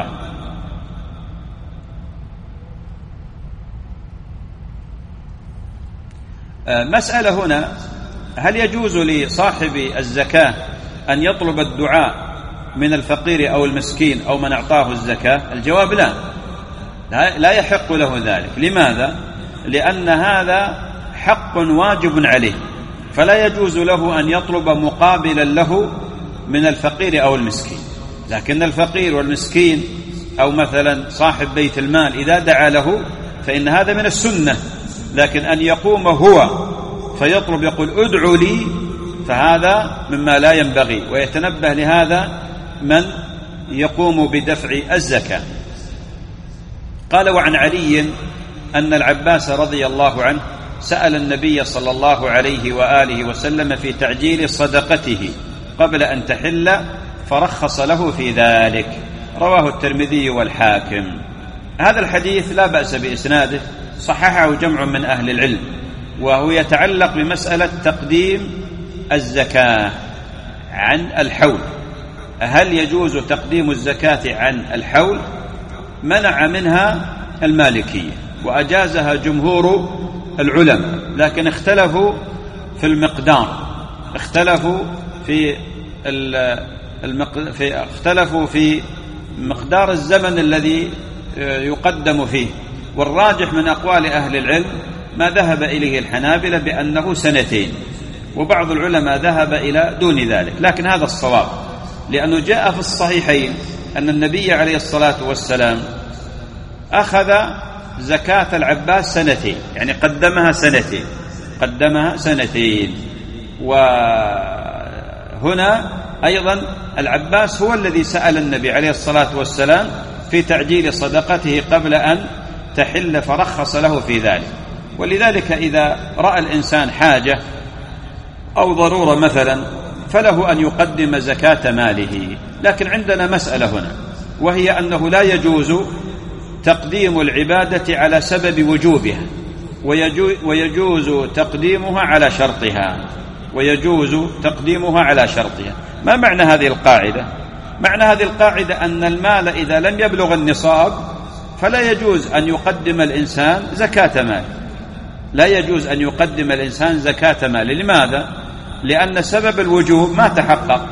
مسألة هنا، هل يجوز لصاحب الزكاة أن يطلب الدعاء من الفقير أو المسكين أو من أعطاه الزكاة؟ الجواب لا يحق له ذلك. لماذا؟ لأن هذا حق واجب عليه، فلا يجوز له أن يطلب مقابلا له من الفقير أو المسكين. لكن الفقير والمسكين أو مثلا صاحب بيت المال إذا دعا له فإن هذا من السنة، لكن أن يقوم هو فيطلب يقول ادعو لي فهذا مما لا ينبغي، ويتنبه لهذا من يقوم بدفع الزكاة. قال وعن علي أن العباس رضي الله عنه سأل النبي صلى الله عليه وآله وسلم في تعجيل صدقته قبل أن تحل فرخص له في ذلك، رواه الترمذي والحاكم. هذا الحديث لا بأس بإسناده، صححه جمع من أهل العلم، وهو يتعلق بمسألة تقديم الزكاة عن الحول. هل يجوز تقديم الزكاة عن الحول؟ منع منها المالكية وأجازها جمهور العلماء، لكن اختلفوا في المقدار، اختلفوا في مقدار الزمن الذي يقدم فيه. والراجح من أقوال أهل العلم ما ذهب إليه الحنابلة بأنه 2 سنين، وبعض العلماء ذهب إلى دون ذلك، لكن هذا الصواب، لأنه جاء في الصحيحين أن النبي عليه الصلاة والسلام أخذ زكاة العباس 2، يعني قدمها 2. وهنا أيضا العباس هو الذي سأل النبي عليه الصلاة والسلام في تعجيل صدقته قبل أن تحل فرخص له في ذلك. ولذلك إذا رأى الإنسان حاجة أو ضرورة مثلا فله أن يقدم زكاة ماله. لكن عندنا مسألة هنا، وهي أنه لا يجوز تقديم العبادة على سبب وجوبها، ويجوز تقديمها على شرطها، ما معنى هذه القاعدة؟ معنى هذه القاعدة أن المال إذا لم يبلغ النصاب فلا يجوز أن يقدم الإنسان زكاة مال، لا يجوز أن يقدم الإنسان زكاة مال. لماذا؟ لأن سبب الوجوب ما تحقق.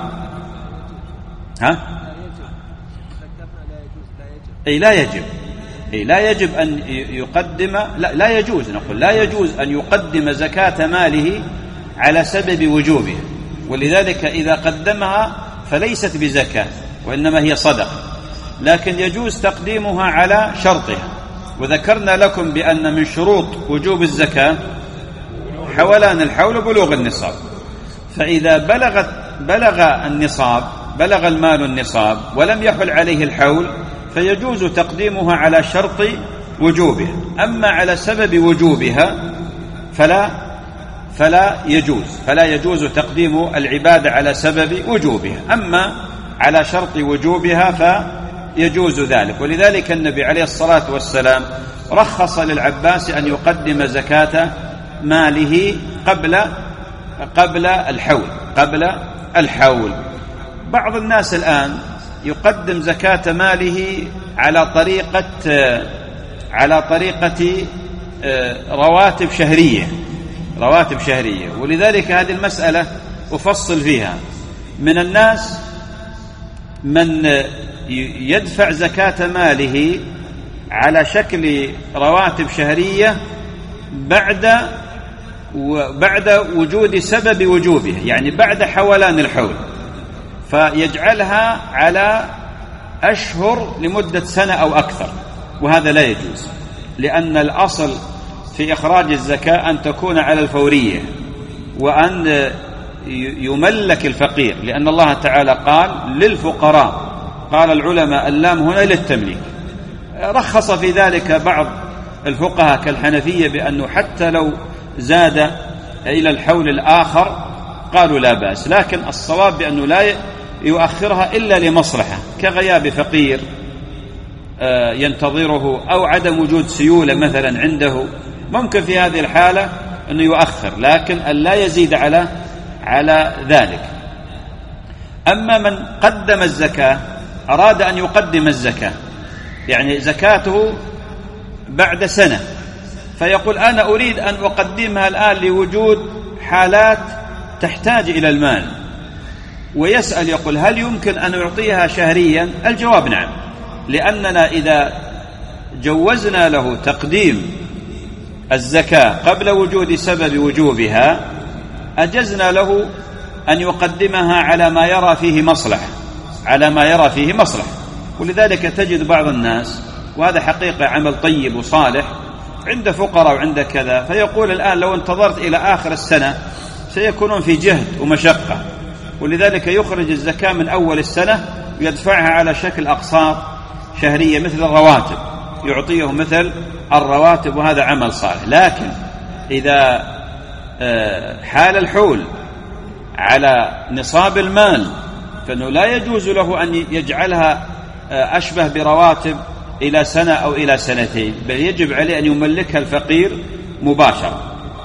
لا يجب أن يقدم، لا يجوز، نقول لا يجوز أن يقدم زكاة ماله على سبب وجوبها، ولذلك إذا قدمها فليست بزكاة وإنما هي صدقة. لكن يجوز تقديمها على شرطها. وذكرنا لكم بأن من شروط وجوب الزكاة حولان الحول وبلوغ النصاب. فإذا بلغ المال النصاب ولم يحل عليه الحول فيجوز تقديمها على شرط وجوبها. أما على سبب وجوبها فلا يجوز تقديم العبادة على سبب وجوبها. أما على شرط وجوبها فيجوز ذلك. ولذلك النبي عليه الصلاة والسلام رخص للعباس أن يقدم زكاة ماله قبل الحول. بعض الناس الآن يقدم زكاة ماله على طريقة رواتب شهرية. ولذلك هذه المسألة أفصل فيها. من الناس من يدفع زكاة ماله على شكل رواتب شهرية بعد وجود سبب وجوبه، يعني بعد حولان الحول، فيجعلها على أشهر لمدة سنة أو أكثر، وهذا لا يجوز. لأن الأصل في إخراج الزكاة أن تكون على الفورية وأن يملك الفقير، لأن الله تعالى قال للفقراء. قال العلماء اللام هنا للتمليك. رخص في ذلك بعض الفقهاء كالحنفية بأنه حتى لو زاد إلى الحول الآخر قالوا لا بأس، لكن الصواب بأنه لا يؤخرها إلا لمصلحة كغياب فقير ينتظره أو عدم وجود سيولة مثلا عنده، ممكن في هذه الحالة أنه يؤخر، لكن أن لا يزيد على ذلك. أما من قدم الزكاة أراد أن يقدم الزكاة، يعني زكاته بعد سنة، فيقول أنا أريد أن أقدمها الآن لوجود حالات تحتاج إلى المال، ويسأل يقول هل يمكن أن أعطيها شهريا؟ الجواب نعم، لأننا إذا جوزنا له تقديم الزكاة قبل وجود سبب وجوبها أجزنا له أن يقدمها على ما يرى فيه مصلحة. ولذلك تجد بعض الناس، وهذا حقيقة عمل طيب وصالح، عند فقراء وعند كذا، فيقول الآن لو انتظرت إلى آخر السنة سيكونون في جهد ومشقة، ولذلك يخرج الزكاة من أول السنة ويدفعها على شكل أقساط شهرية مثل الرواتب، يعطيه مثل الرواتب، وهذا عمل صالح. لكن إذا حال الحول على نصاب المال فإنه لا يجوز له أن يجعلها أشبه برواتب إلى سنة أو إلى سنتين، بل يجب عليه أن يملكها الفقير مباشرة.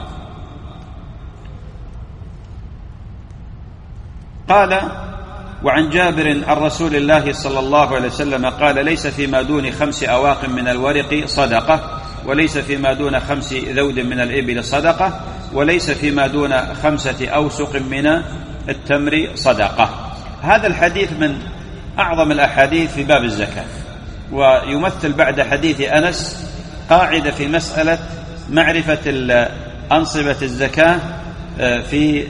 قال وعن جابر عن رسول الله صلى الله عليه وسلم قال ليس فيما دون 5 أواق من الورق صدقة، وليس فيما دون 5 ذود من الإبل صدقة، وليس فيما دون 5 أوسق من التمر صدقة. هذا الحديث من أعظم الأحاديث في باب الزكاة، ويمثل بعد حديث أنس قاعدة في مسألة معرفة أنصبة الزكاة في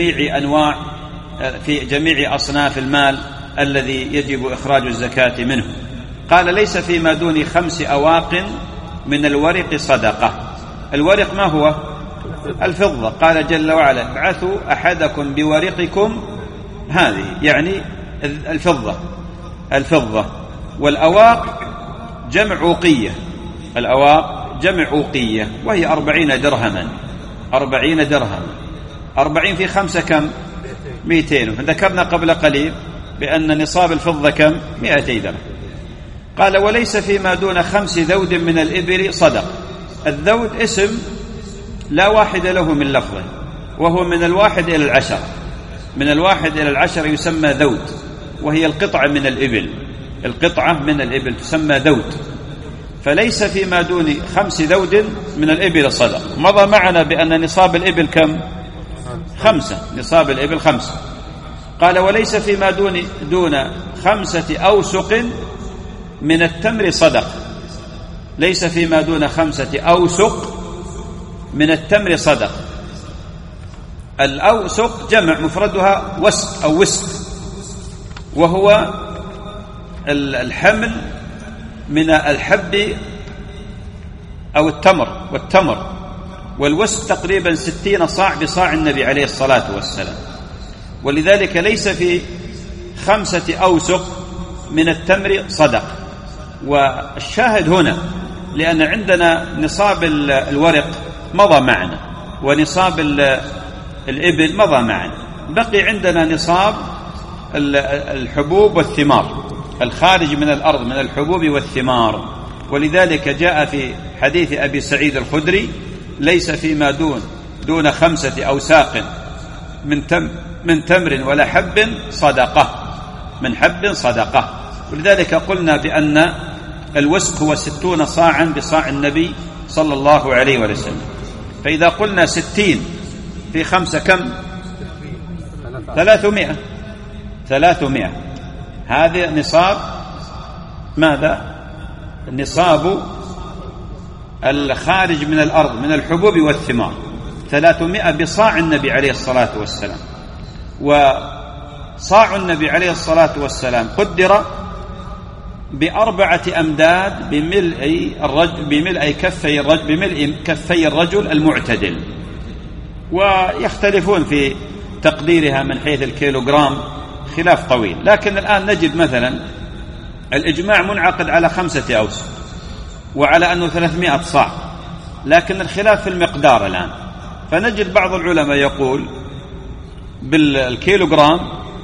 جميع أصناف المال الذي يجب إخراج الزكاة منه. قال ليس فيما دون 5 أواق من الورق صدقة. الورق ما هو؟ الفضة. قال جل وعلا ابعثوا أحدكم بورقكم هذه، يعني الفضة. والأواق جمع أوقية، وهي 40 درهما. 40 في 5 كم؟ 200. ذكرنا قبل قليل بأن نصاب الفضة كم؟ 200 درهم. قال وليس فيما دون 5 ذود من الإبل صدق. الذود اسم لا واحد له من لفظه، وهو من 1 إلى 10. من 1 إلى 10 يسمى ذود، وهي القطعة من الإبل تسمى ذود. فليس فيما دون 5 ذود من الإبل صدق. مضى معنا بأن نصاب الإبل كم؟ 5. نصاب الإبل 5. قال وليس فيما دون 5 أوسق من التمر صدق. ليس فيما دون 5 أوسق من التمر صدق. الأوسق جمع مفردها وسق أو وسق، وهو الحمل من الحب أو التمر والوسق تقريبا 60 صاع بصاع النبي عليه الصلاة والسلام. ولذلك ليس في 5 أوسق من التمر صدق. والشاهد هنا لأن عندنا نصاب الورق مضى معنا ونصاب الإبل مضى معنا، بقي عندنا نصاب الحبوب والثمار الخارج من الأرض من الحبوب والثمار. ولذلك جاء في حديث أبي سعيد الخدري: ليس فيما دون 5 أوساق من تمر ولا حب صدقة، من حب صدقة. ولذلك قلنا بأن الوسق هو 60 صاعا بصاع النبي صلى الله عليه وسلم. فإذا قلنا 60 في 5 كم؟ 300. هذا نصاب ماذا؟ نصاب الخارج من الأرض من الحبوب والثمار 300 بصاع النبي عليه الصلاة والسلام. وصاع النبي عليه الصلاة والسلام قدر ب4 أمداد بملء كفي الرجل المعتدل. ويختلفون في تقديرها من حيث الكيلوغرام خلاف طويل، لكن الآن نجد مثلا الإجماع منعقد على 5 أوسق وعلى أنه 300 صاع، لكن الخلاف في المقدار الآن. فنجد بعض العلماء يقول بالكيلوغرام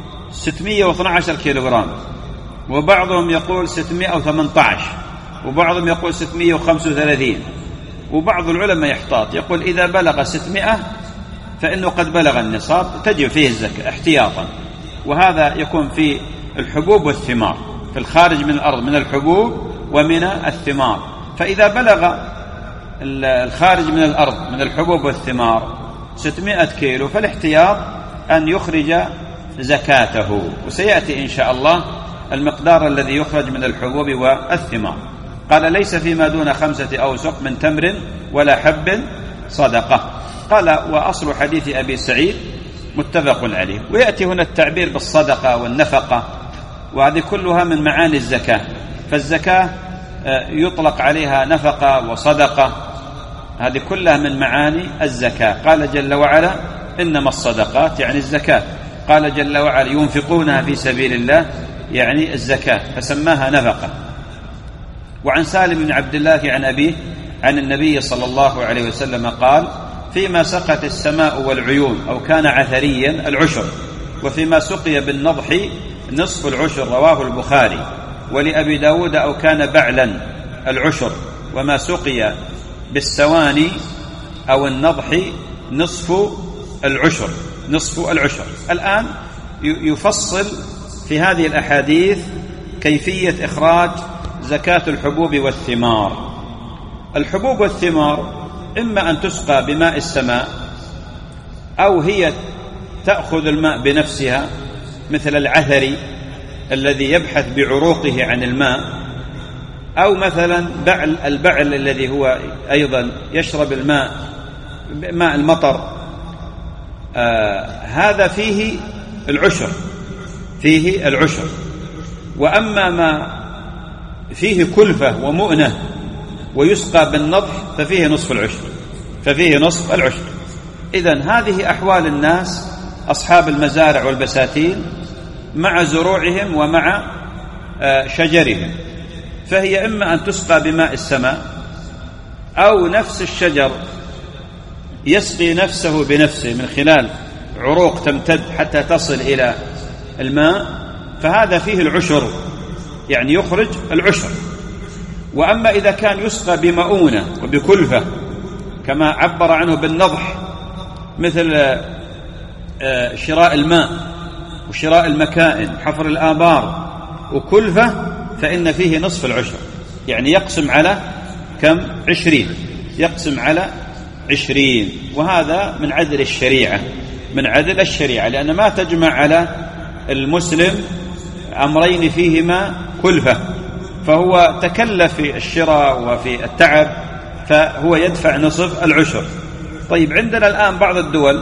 612 كيلوغرام، وبعضهم يقول 618، وبعضهم يقول 635، وبعض العلماء يحتاط يقول إذا بلغ 600 فإنه قد بلغ النصاب تجب فيه الزكاة احتياطا. وهذا يكون في الحبوب والثمار في الخارج من الأرض من الحبوب ومن الثمار. فإذا بلغ الخارج من الأرض من الحبوب والثمار 600 كيلو فالاحتياط أن يخرج زكاته، وسيأتي إن شاء الله المقدار الذي يخرج من الحبوب والثمار. قال: ليس فيما دون 5 أوسق من تمر ولا حب صدقة. قال: وأصل حديث أبي سعيد متفق عليه. ويأتي هنا التعبير بالصدقة والنفقة، وهذه كلها من معاني الزكاة. فالزكاة يطلق عليها نفقة وصدقة، هذه كلها من معاني الزكاة. قال جل وعلا: إنما الصدقات يعني الزكاة. قال جل وعلا: ينفقونها في سبيل الله يعني الزكاة، فسماها نفقة. وعن سالم بن عبد الله عن أبيه عن النبي صلى الله عليه وسلم قال: فيما سقت السماء والعيون أو كان عثريا العشر، وفيما سقي بالنضح نصف العشر، رواه البخاري. ولأبي داود أو كان بعلا العشر، وما سقي بالسواني أو النضح نصف العشر. الآن يفصل في هذه الأحاديث كيفية إخراج زكاة الحبوب والثمار. الحبوب والثمار إما أن تسقى بماء السماء، أو هي تأخذ الماء بنفسها مثل العثري الذي يبحث بعروقه عن الماء، أو مثلا البعل الذي هو أيضا يشرب الماء ماء المطر. هذا فيه العشر. وأما ما فيه كلفة ومؤنة ويسقى بالنضح ففيه نصف العشر. إذن هذه أحوال الناس أصحاب المزارع والبساتين مع زروعهم ومع شجرهم. فهي إما أن تسقى بماء السماء، أو نفس الشجر يسقي نفسه بنفسه من خلال عروق تمتد حتى تصل إلى الماء، فهذا فيه العشر، يعني يخرج العشر. وأما إذا كان يسقى بمؤونة وبكلفة كما عبر عنه بالنضح، مثل شراء الماء وشراء المكائن حفر الآبار وكلفة، فإن فيه نصف العشر، يعني يقسم على كم؟ 20. يقسم على 20. وهذا من عدل الشريعة، لأن ما تجمع على المسلم أمرين فيهما كلفة، فهو تكلف في الشراء وفي التعب، فهو يدفع نصف العشر. طيب، عندنا الآن بعض الدول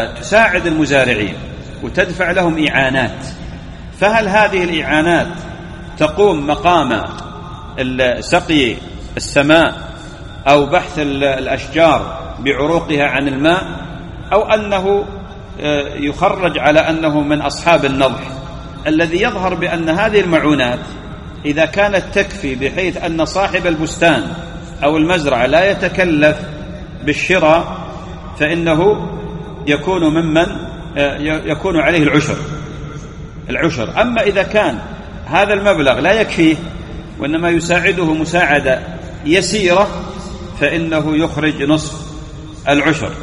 تساعد المزارعين وتدفع لهم إعانات، فهل هذه الإعانات تقوم مقام سقي السماء أو بحث الأشجار بعروقها عن الماء، أو أنه يخرج على أنه من أصحاب النضح. الذي يظهر بأن هذه المعونات إذا كانت تكفي بحيث أن صاحب البستان أو المزرعة لا يتكلف بالشراء، فإنه يكون ممن يكون عليه العشر. أما إذا كان هذا المبلغ لا يكفيه وإنما يساعده مساعدة يسيرة، فإنه يخرج نصف العشر.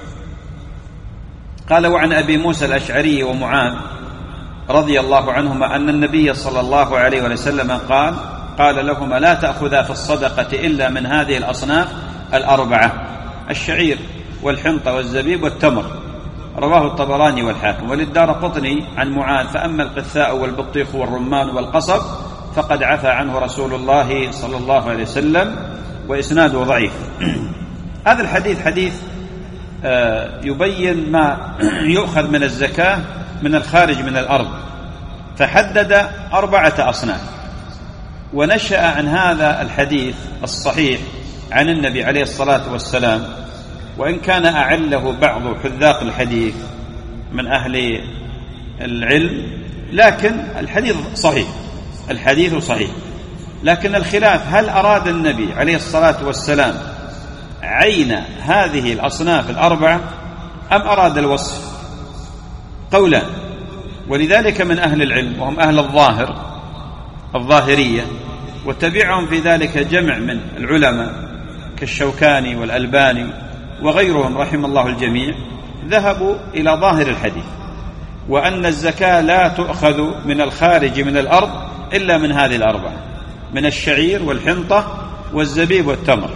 قال: وعن أبي موسى الأشعري ومعاذ رضي الله عنهما أن النبي صلى الله عليه وسلم قال لهما: لا تأخذا في الصدقة إلا من هذه الأصناف الأربعة: الشعير والحنطة والزبيب والتمر. رواه الطبراني والحاكم. وللدارقطني عن معاذ: فأما القثاء والبطيخ والرمان والقصب فقد عفى عنه رسول الله صلى الله عليه وسلم، وإسناده ضعيف. هذا الحديث حديث يبين ما يؤخذ من الزكاة من الخارج من الأرض، فحدد 4 أصناف. ونشأ عن هذا الحديث الصحيح عن النبي عليه الصلاة والسلام، وإن كان أعله بعض حذاق الحديث من أهل العلم، لكن الحديث صحيح. لكن الخلاف: هل أراد النبي عليه الصلاة والسلام عين هذه الأصناف الأربعة أم أراد الوصف؟ قولان. ولذلك من أهل العلم وهم أهل الظاهرية، وتبعهم في ذلك جمع من العلماء كالشوكاني والألباني وغيرهم رحم الله الجميع، ذهبوا إلى ظاهر الحديث، وأن الزكاة لا تؤخذ من الخارج من الأرض إلا من هذه الأربعة: من الشعير والحنطة والزبيب والتمر.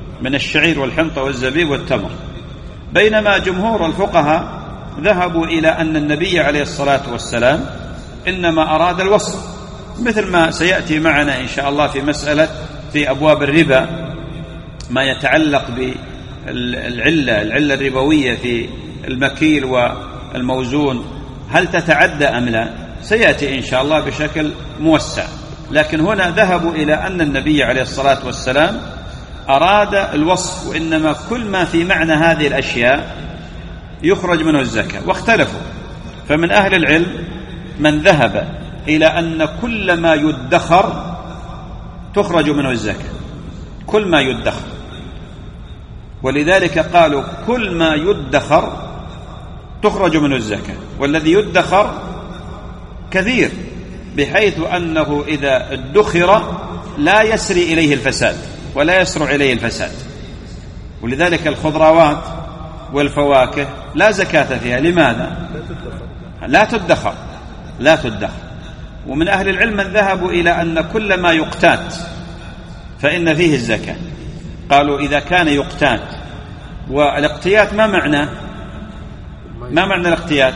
بينما جمهور الفقهاء ذهبوا إلى أن النبي عليه الصلاة والسلام إنما أراد الوصف، مثل ما سيأتي معنا إن شاء الله في أبواب الربا، ما يتعلق بالعلة الربوية في المكيل والموزون، هل تتعدى أم لا، سيأتي إن شاء الله بشكل موسع. لكن هنا ذهبوا إلى أن النبي عليه الصلاة والسلام أراد الوصف، وإنما كل ما في معنى هذه الأشياء يخرج منه الزكاة. واختلفوا، فمن أهل العلم من ذهب إلى أن كل ما يدخر تخرج منه الزكاة، كل ما يدخر، ولذلك قالوا كل ما يدخر تخرج منه الزكاة. والذي يدخر كثير، بحيث أنه إذا ادخر لا يسري إليه الفساد ولا يسرع إليه الفساد. ولذلك الخضروات والفواكه لا زكاة فيها. لماذا؟ لا تدخر. ومن أهل العلم من ذهبوا إلى أن كل ما يقتات فإن فيه الزكاة. قالوا إذا كان يقتات، والاقتيات ما معنى الاقتيات؟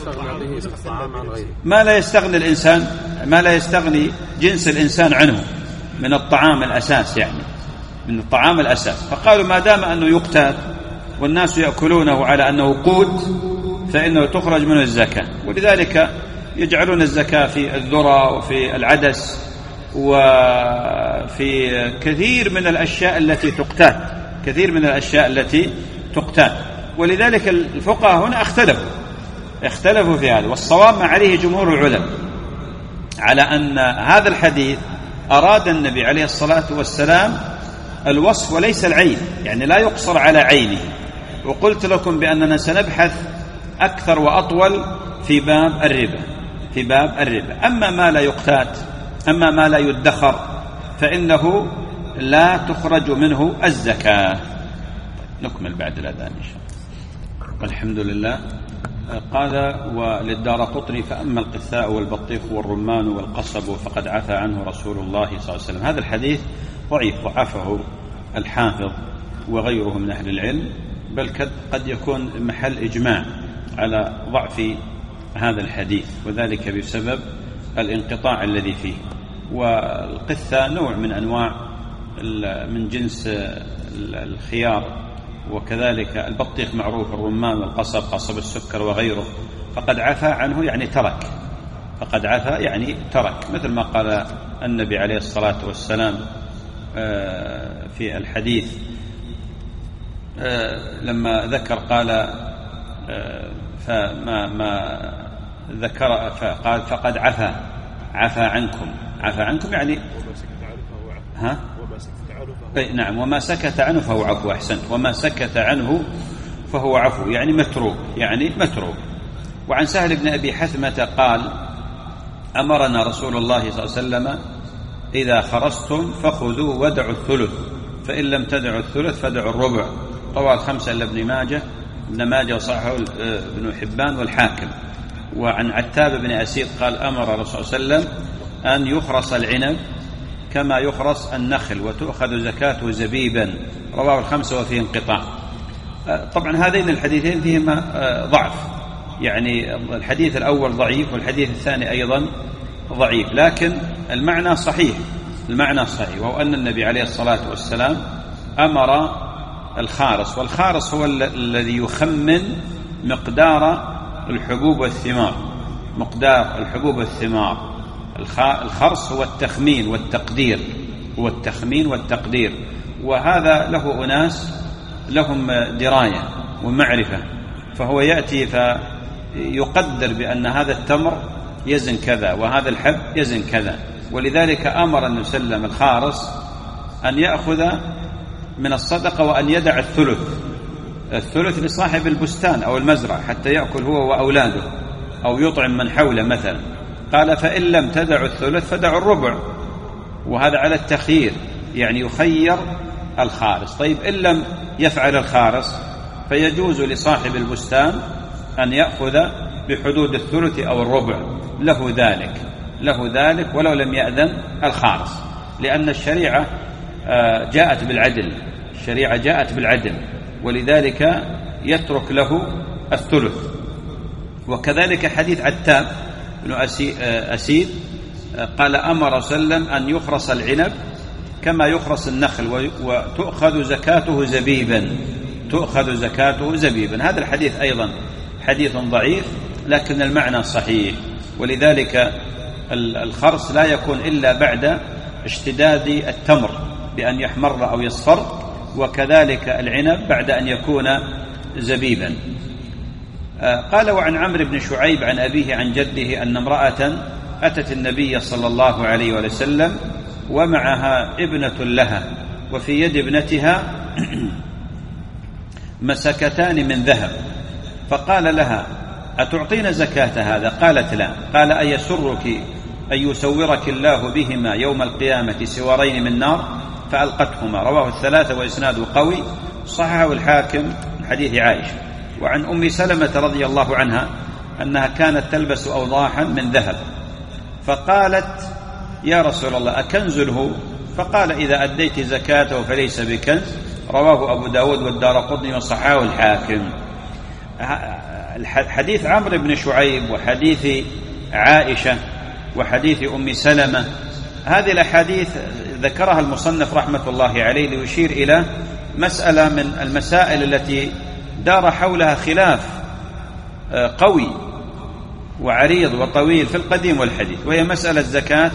ما لا يستغني جنس الإنسان عنه من الطعام الأساس، من الطعام الأساس. فقالوا ما دام أنه يقتات والناس يأكلونه على أنه قوت فإنه تخرج منه الزكاة. ولذلك يجعلون الزكاة في الذرة وفي العدس وفي كثير من الأشياء التي تقتات. ولذلك الفقهاء هنا اختلفوا في هذا. والصواب ما عليه جمهور العلماء على أن هذا الحديث أراد النبي عليه الصلاة والسلام الوصف وليس العين، يعني لا يقصر على عينه. وقلت لكم بأننا سنبحث أكثر وأطول في باب الربا. أما ما لا يقتات، أما ما لا يدخر، فإنه لا تخرج منه الزكاة. نكمل بعد الأذان إن شاء الله. الحمد لله. قال: وللدارقطني: فأما القثاء والبطيخ والرمان والقصب فقد عفى عنه رسول الله صلى الله عليه وسلم. هذا الحديث ضعيف، ضعفه الحافظ وغيره من أهل العلم، بل قد يكون محل إجماع على ضعف هذا الحديث، وذلك بسبب الانقطاع الذي فيه. والقثة نوع من أنواع من جنس الخيار، وكذلك البطيخ معروف، الرمان والقصب قصب السكر وغيره. فقد عفى عنه يعني ترك، مثل ما قال النبي عليه الصلاة والسلام في الحديث لما ذكر قال فما ذكر فقال فقد عفى عنكم يعني نعم، وما سكت عنه فهو عفو. أحسنت، وما سكت عنه فهو عفو يعني متروك. وعن سهل بن أبي حثمة قال أمرنا رسول الله صلى الله عليه وسلم إذا خرجتم فخذوا وادعوا الثلث، فإن لم تدعوا الثلث فدعوا الربع. رواه الخمسة إلا ابن ماجه وصححه ابن حبان والحاكم. وعن عتاب بن أسيد قال أمر الرسول صلى الله عليه وسلم أن يخرص العنب كما يخرص النخل وتؤخذ زكاته زبيبا. رواه الخمسة وفيه انقطاع. طبعا هذين الحديثين فيهما ضعف، يعني الحديث الأول ضعيف والحديث الثاني أيضا ضعيف، لكن المعنى صحيح، وهو أن النبي عليه الصلاة والسلام أمر الخارص، والخارص هو الذي يخمن مقدار الحبوب والثمار. الخرص هو التخمين والتقدير، وهذا له أناس لهم دراية ومعرفة، فهو يأتي فيقدر بأن هذا التمر يزن كذا وهذا الحب يزن كذا. ولذلك أمر النبي صلى الله عليه وسلم الخارص أن يأخذ من الصدقة وأن يدع الثلث لصاحب البستان أو المزرعة حتى يأكل هو وأولاده أو يطعم من حوله مثلا. قال فإن لم تدعوا الثلث فدعوا الربع، وهذا على التخيير، يعني يخير الخارص. طيب إن لم يفعل الخارص فيجوز لصاحب البستان أن يأخذ بحدود الثلث أو الربع، له ذلك ولو لم يأذن الخارص، لأن الشريعة جاءت بالعدل، ولذلك يترك له الثلث. وكذلك حديث عتاب بن أسيد قال أمر صلى الله عليه وسلم أن يخرص العنب كما يخرص النخل وتؤخذ زكاته زبيبا. هذا الحديث أيضا حديث ضعيف، لكن المعنى صحيح. ولذلك الخرص لا يكون إلا بعد اشتداد التمر بأن يحمر أو يصفر، وكذلك العنب بعد أن يكون زبيبا. قال وعن عمرو بن شعيب عن أبيه عن جده أن امرأة أتت النبي صلى الله عليه وسلم ومعها ابنة لها، وفي يد ابنتها مسكتان من ذهب، فقال لها أتعطين زكاة هذا؟ قالت لا. قال أيسرك أن يسورك الله بهما يوم القيامة سوارين من نار؟ فألقتهما. رواه الثلاثة وإسناده قوي، صححه الحاكم من حديث عائشة. وعن أم سلمة رضي الله عنها أنها كانت تلبس أوضاحا من ذهب، فقالت يا رسول الله أكنز هو؟ فقال إذا أديت زكاته فليس بكنز. رواه أبو داود والدارقطني وصححه الحاكم. حديث عمرو بن شعيب وحديث عائشة وحديث أم سلمة، هذه الأحاديث ذكرها المصنف رحمة الله عليه ليشير إلى مسألة من المسائل التي دار حولها خلاف قوي وعريض وطويل في القديم والحديث، وهي مسألة زكاة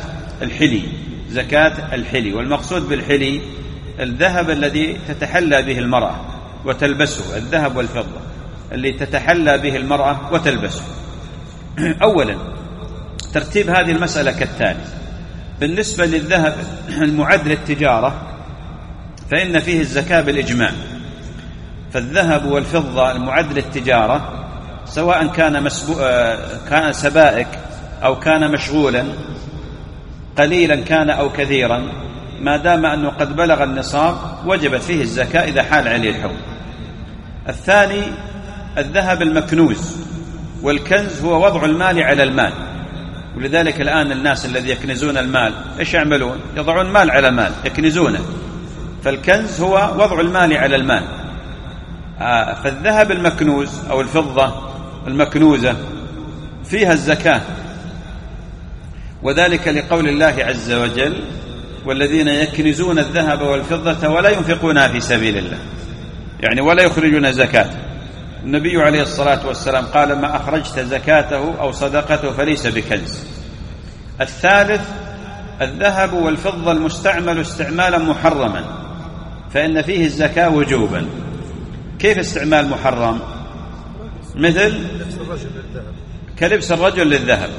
الحلي. والمقصود بالحلي الذهب الذي تتحلى به المرأة وتلبسه، الذهب والفضة اللي تتحلى به المرأة وتلبسه. أولا ترتيب هذه المسألة كالتالي: بالنسبة للذهب المعد للتجارة فإن فيه الزكاة بالإجماع، فالذهب والفضة المعد للتجارة سواء كان سبائك أو كان مشغولا، قليلا كان أو كثيرا، ما دام أنه قد بلغ النصاب وجبت فيه الزكاة إذا حال عليه الحول. الثاني الذهب المكنوز، والكنز هو وضع المال على المال، ولذلك الآن الناس الذي يكنزون المال إيش يعملون؟ يضعون مال على مال يكنزونه، فالكنز هو وضع المال على المال. فالذهب المكنوز أو الفضة المكنوزة فيها الزكاة، وذلك لقول الله عز وجل: والذين يكنزون الذهب والفضة ولا ينفقونها في سبيل الله، يعني ولا يخرجون زكاة. النبي عليه الصلاة والسلام قال: ما أخرجت زكاته أو صدقته فليس بكنز. الثالث الذهب والفضة المستعمل استعمالا محرما فإن فيه الزكاة وجوبا. كيف استعمال محرم؟ مثل كلبس الرجل للذهب،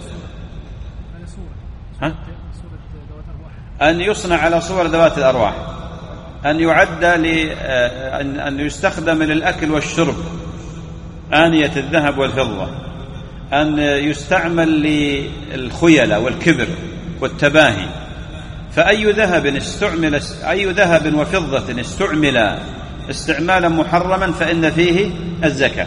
أن يصنع على صور ذوات الأرواح، أن يعد أن يستخدم للأكل والشرب آنية الذهب والفضة، أن يستعمل للخيلة والكبر والتباهي. فأي ذهب وفضة استعمل استعمالا محرما فإن فيه الزكاة.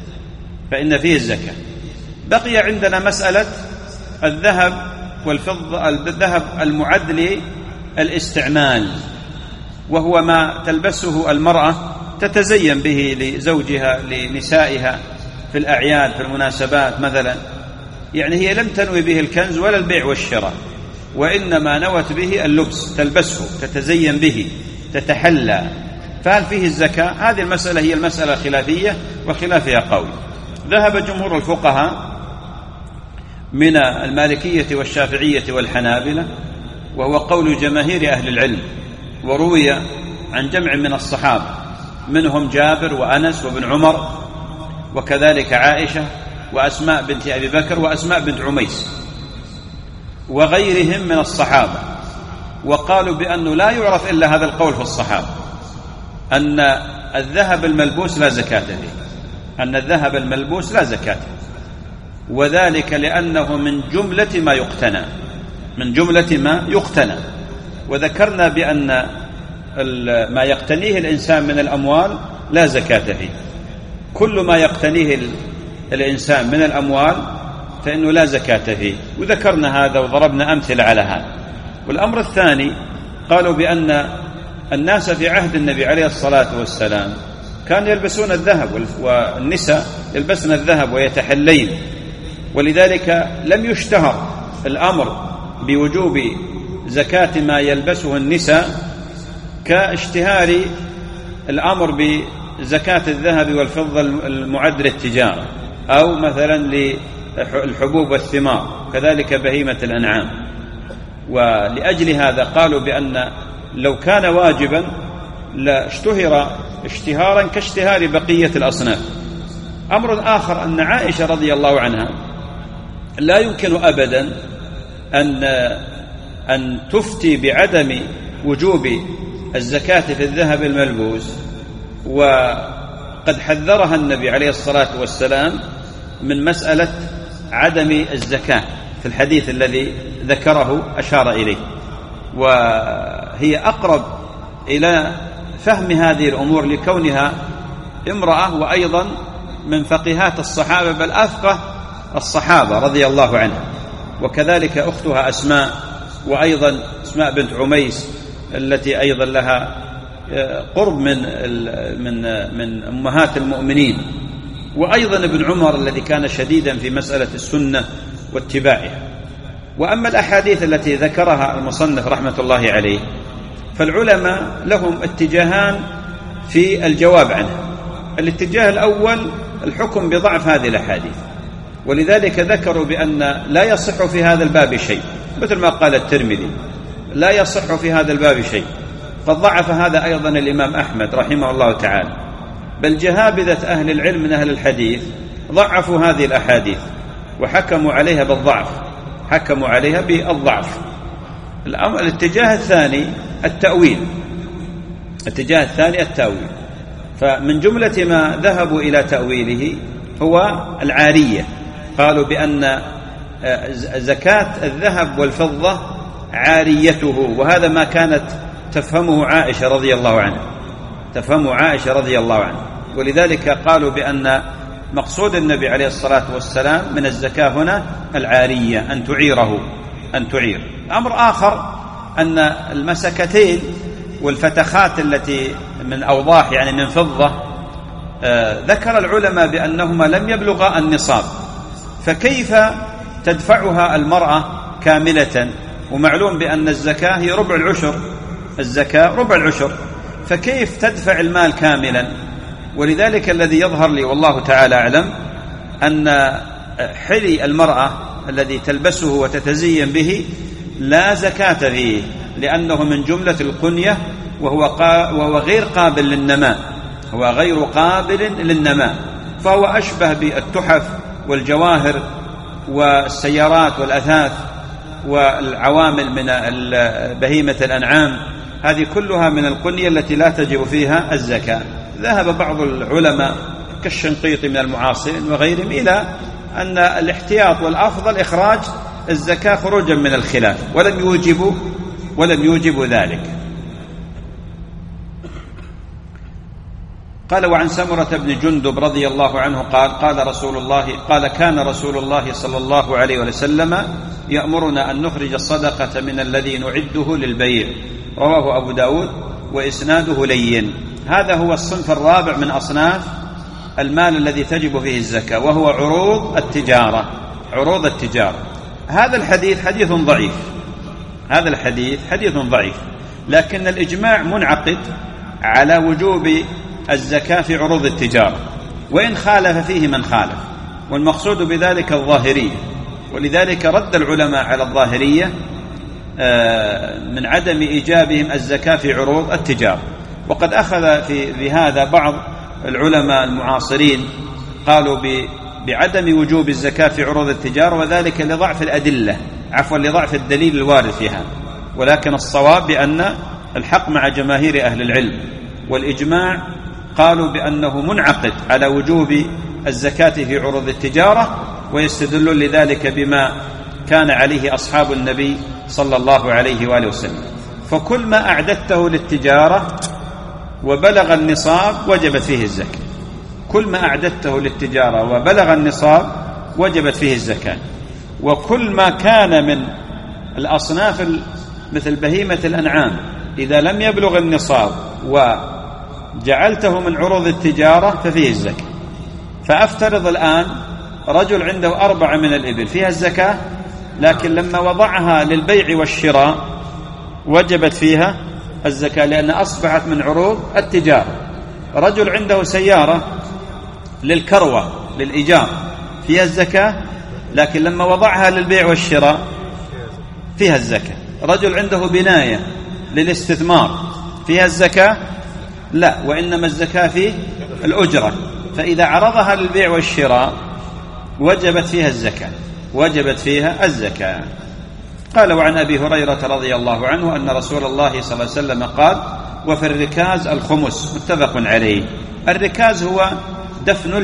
بقي عندنا مسألة الذهب والفضة، الذهب المعد للاستعمال، وهو ما تلبسه المرأة تتزين به لزوجها لنسائها في الأعياد في المناسبات مثلا، يعني هي لم تنوي به الكنز ولا البيع والشراء، وإنما نوت به اللبس، تلبسه تتزين به تتحلى، فهل فيه الزكاة؟ هذه المسألة هي المسألة الخلافية وخلافها قول. ذهب جمهور الفقهاء من المالكية والشافعية والحنابلة، وهو قول جماهير أهل العلم، وروي عن جمع من الصحابة منهم جابر وأنس وابن عمر وكذلك عائشة وأسماء بنت أبي بكر وأسماء بنت عميس وغيرهم من الصحابة، وقالوا بأنه لا يعرف إلا هذا القول في الصحابة، أن الذهب الملبوس لا زكاة فيه، وذلك لأنه من جملة ما يقتنى، وذكرنا بأن ما يقتنيه الإنسان من الأموال لا زكاة فيه. كل ما يقتنيه الإنسان من الأموال فإنه لا زكاة فيه، وذكرنا هذا وضربنا أمثلة على هذا. والأمر الثاني قالوا بأن الناس في عهد النبي عليه الصلاة والسلام كانوا يلبسون الذهب، والنساء يلبسن الذهب ويتحلين، ولذلك لم يشتهر الأمر بوجوب زكاة ما يلبسه النساء كاشتهار الأمر بزكاة الذهب والفضة المعد للتجارة، أو مثلا للحبوب والثمار، كذلك بهيمة الأنعام. ولأجل هذا قالوا بأن لو كان واجبا لاشتهر اشتهارا كاشتهار بقية الأصناف. أمر آخر أن عائشة رضي الله عنها لا يمكن أبدا أن تفتي بعدم وجوب الزكاة في الذهب الملبوس، وقد حذرها النبي عليه الصلاة والسلام من مسألة عدم الزكاة في الحديث الذي ذكره أشار إليه، وهي أقرب إلى فهم هذه الأمور لكونها امرأة، وأيضا من فقهات الصحابة بل أفقه الصحابة رضي الله عنها، وكذلك أختها أسماء، وأيضا أسماء بنت عميس التي أيضا لها قرب من أمهات المؤمنين، وأيضا ابن عمر الذي كان شديدا في مسألة السنة واتباعها. وأما الأحاديث التي ذكرها المصنف رحمة الله عليه فالعلماء لهم اتجاهان في الجواب عنها. الاتجاه الأول الحكم بضعف هذه الأحاديث، ولذلك ذكروا بأن لا يصح في هذا الباب شيء، مثل ما قال الترمذي لا يصح في هذا الباب شيء. قد ضعف هذا أيضا الإمام أحمد رحمه الله تعالى، بل جهابذة أهل العلم من أهل الحديث ضعفوا هذه الأحاديث وحكموا عليها بالضعف، الاتجاه الثاني التأويل. فمن جملة ما ذهبوا إلى تأويله هو العارية. قالوا بأن زكاة الذهب والفضة عاريته، وهذا ما كانت تفهمه عائشة رضي الله عنها، ولذلك قالوا بأن مقصود النبي عليه الصلاة والسلام من الزكاة هنا العارية، أن تعير. أمر آخر أن المسكتين والفتخات التي من أوضاح يعني من فضة ذكر العلماء بأنهما لم يبلغا النصاب، فكيف تدفعها المرأة كاملة؟ ومعلوم بأن الزكاة هي ربع العشر، فكيف تدفع المال كاملا؟ ولذلك الذي يظهر لي والله تعالى أعلم أن حلي المرأة الذي تلبسه وتتزين به لا زكاة فيه، لأنه من جملة القنية وهو غير قابل للنماء، هو غير قابل للنماء، فهو أشبه بالتحف والجواهر والسيارات والأثاث والعوامل من بهيمة الأنعام، هذه كلها من القنية التي لا تجب فيها الزكاة. ذهب بعض العلماء كالشنقيطي من المعاصرين وغيرهم إلى أن الاحتياط والأفضل إخراج الزكاة خروجا من الخلاف، ولم يوجبوا ذلك. قال: وعن سمرة بن جندب رضي الله عنه قال: كان رسول الله صلى الله عليه وسلم يأمرنا أن نخرج الصدقة من الذي نعده للبيع. رواه أبو داود وإسناده لين. هذا هو الصنف الرابع من أصناف المال الذي تجب فيه الزكاة، وهو عروض التجارة. هذا الحديث حديث ضعيف، لكن الإجماع منعقد على وجوب الزكاة في عروض التجارة، وإن خالف فيه من خالف، والمقصود بذلك الظاهرية، ولذلك رد العلماء على الظاهرية من عدم إيجابهم الزكاة في عروض التجارة. وقد أخذ في هذا بعض العلماء المعاصرين، قالوا بعدم وجوب الزكاة في عروض التجارة، وذلك لضعف الدليل الوارد فيها. ولكن الصواب بأن الحق مع جماهير أهل العلم، والإجماع قالوا بأنه منعقد على وجوب الزكاة في عروض التجارة، ويستدلون لذلك بما كان عليه أصحاب النبي صلى الله عليه وآله وسلم. فكل ما أعددته للتجارة وبلغ النصاب وجبت فيه الزكاة، كل ما أعددته للتجارة وبلغ النصاب وجبت فيه الزكاة. وكل ما كان من الأصناف مثل بهيمة الأنعام إذا لم يبلغ النصاب وجعلته من عروض التجارة ففيه الزكاة. فأفترض الآن رجل عنده 4 من الإبل فيها الزكاة، لكن لما وضعها للبيع والشراء وجبت فيها الزكاة، لأن أصبحت من عروض التجارة. رجل عنده سيارة للكروة للإيجار فيها الزكاة، لكن لما وضعها للبيع والشراء فيها الزكاة. رجل عنده بناية للاستثمار فيها الزكاة؟ لا، وإنما الزكاة في الأجرة، فإذا عرضها للبيع والشراء وجبت فيها الزكاة. قال: وعن أبي هريرة رضي الله عنه أن رسول الله صلى الله عليه وسلم قال: وفي الركاز الخمس. متفق عليه. الركاز هو دفن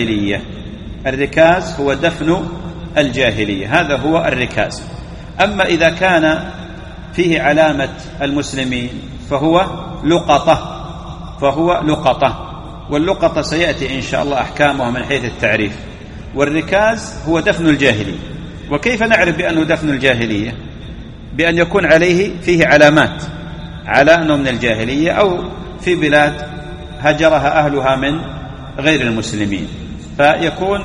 الجاهلية، هذا هو الركاز. أما إذا كان فيه علامة المسلمين فهو لقطة، واللقطة سيأتي إن شاء الله أحكامه من حيث التعريف. والركاز هو دفن الجاهلية. وكيف نعرف بأنه دفن الجاهلية؟ بأن يكون عليه فيه علامات على أنه من الجاهلية، أو في بلاد هجرها أهلها من غير المسلمين، فيكون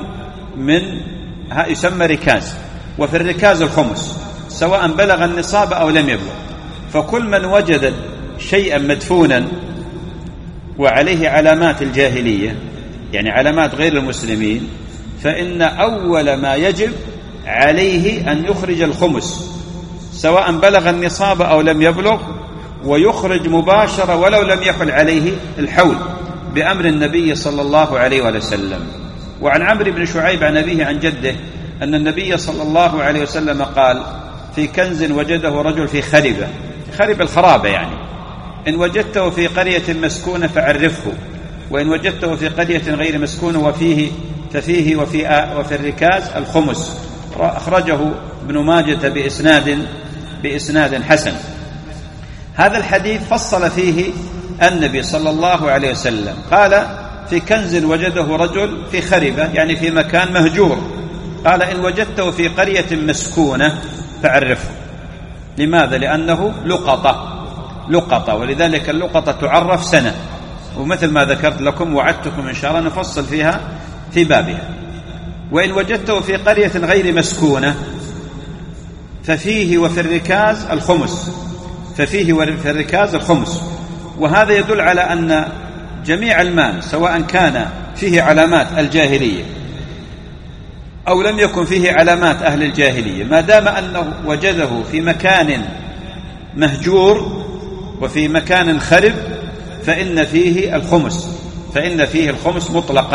يسمى ركاز. وفي الركاز الخمس، سواء بلغ النصاب أو لم يبلغ. فكل من وجد شيئا مدفونا وعليه علامات الجاهلية، يعني علامات غير المسلمين، فإن أول ما يجب عليه أن يخرج الخمس، سواء بلغ النصاب أو لم يبلغ، ويخرج مباشرة ولو لم يحل عليه الحول، بأمر النبي صلى الله عليه وسلم. وعن عمرو بن شعيب عن أبيه عن جده أن النبي صلى الله عليه وسلم قال: في كنز وجده رجل في خرب الخرابة، يعني إن وجدته في قرية مسكونة فعرفه، وإن وجدته في قرية غير مسكونة ففيه وفي الركاز الخمس. أخرجه ابن ماجة بإسناد حسن. هذا الحديث فصل فيه النبي صلى الله عليه وسلم، قال: في كنز وجده رجل في خربة، يعني في مكان مهجور. قال: إن وجدته في قرية مسكونة فعرفه. لماذا؟ لأنه لقطة، ولذلك اللقطة تعرف سنة، ومثل ما ذكرت لكم وعدتكم إن شاء الله نفصل فيها في بابها. وإن وجدته في قرية غير مسكونة ففيه وفي الركاز الخمس. وهذا يدل على أن جميع المال، سواء كان فيه علامات الجاهلية أو لم يكن فيه علامات أهل الجاهلية، ما دام أنه وجده في مكان مهجور وفي مكان خرب فإن فيه الخمس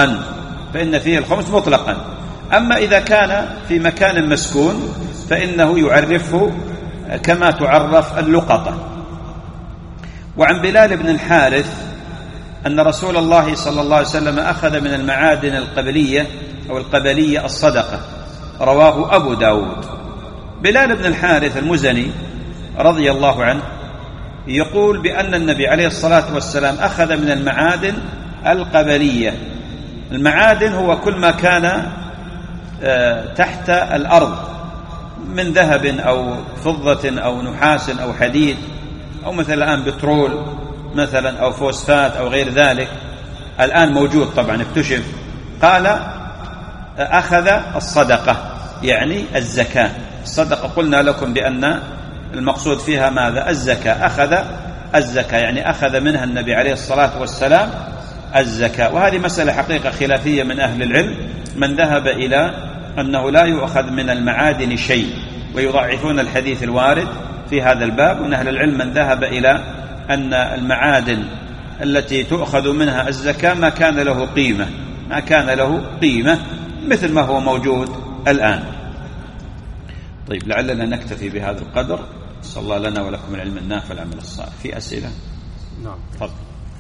مطلقا. أما إذا كان في مكان مسكون فإنه يعرفه كما تعرف اللقطة. وعن بلال بن الحارث أن رسول الله صلى الله عليه وسلم أخذ من المعادن القبلية الصدقة، رواه أبو داود. بلال بن الحارث المزني رضي الله عنه يقول بأن النبي عليه الصلاة والسلام أخذ من المعادن القبلية. المعادن هو كل ما كان تحت الأرض من ذهب أو فضة أو نحاس أو حديد، أو مثل الآن بترول مثلا أو فوسفات أو غير ذلك، الآن موجود طبعا اكتشف. قال أخذ الصدقة يعني الزكاة. الصدقة قلنا لكم بأن المقصود فيها ماذا؟ الزكاة. أخذ الزكاة يعني أخذ منها النبي عليه الصلاة والسلام الزكاة. وهذه مسألة حقيقة خلافية من أهل العلم، من ذهب إلى أنه لا يؤخذ من المعادن شيء، ويضعفون الحديث الوارد في هذا الباب. وأن أهل العلم من ذهب إلى أن المعادن التي تؤخذ منها الزكاة ما كان له قيمة مثل ما هو موجود الآن. طيب، لعلنا نكتفي بهذا القدر. صلى الله لنا ولكم العلم النافع والعمل الصالح. في أسئلة؟ نعم، تفضل.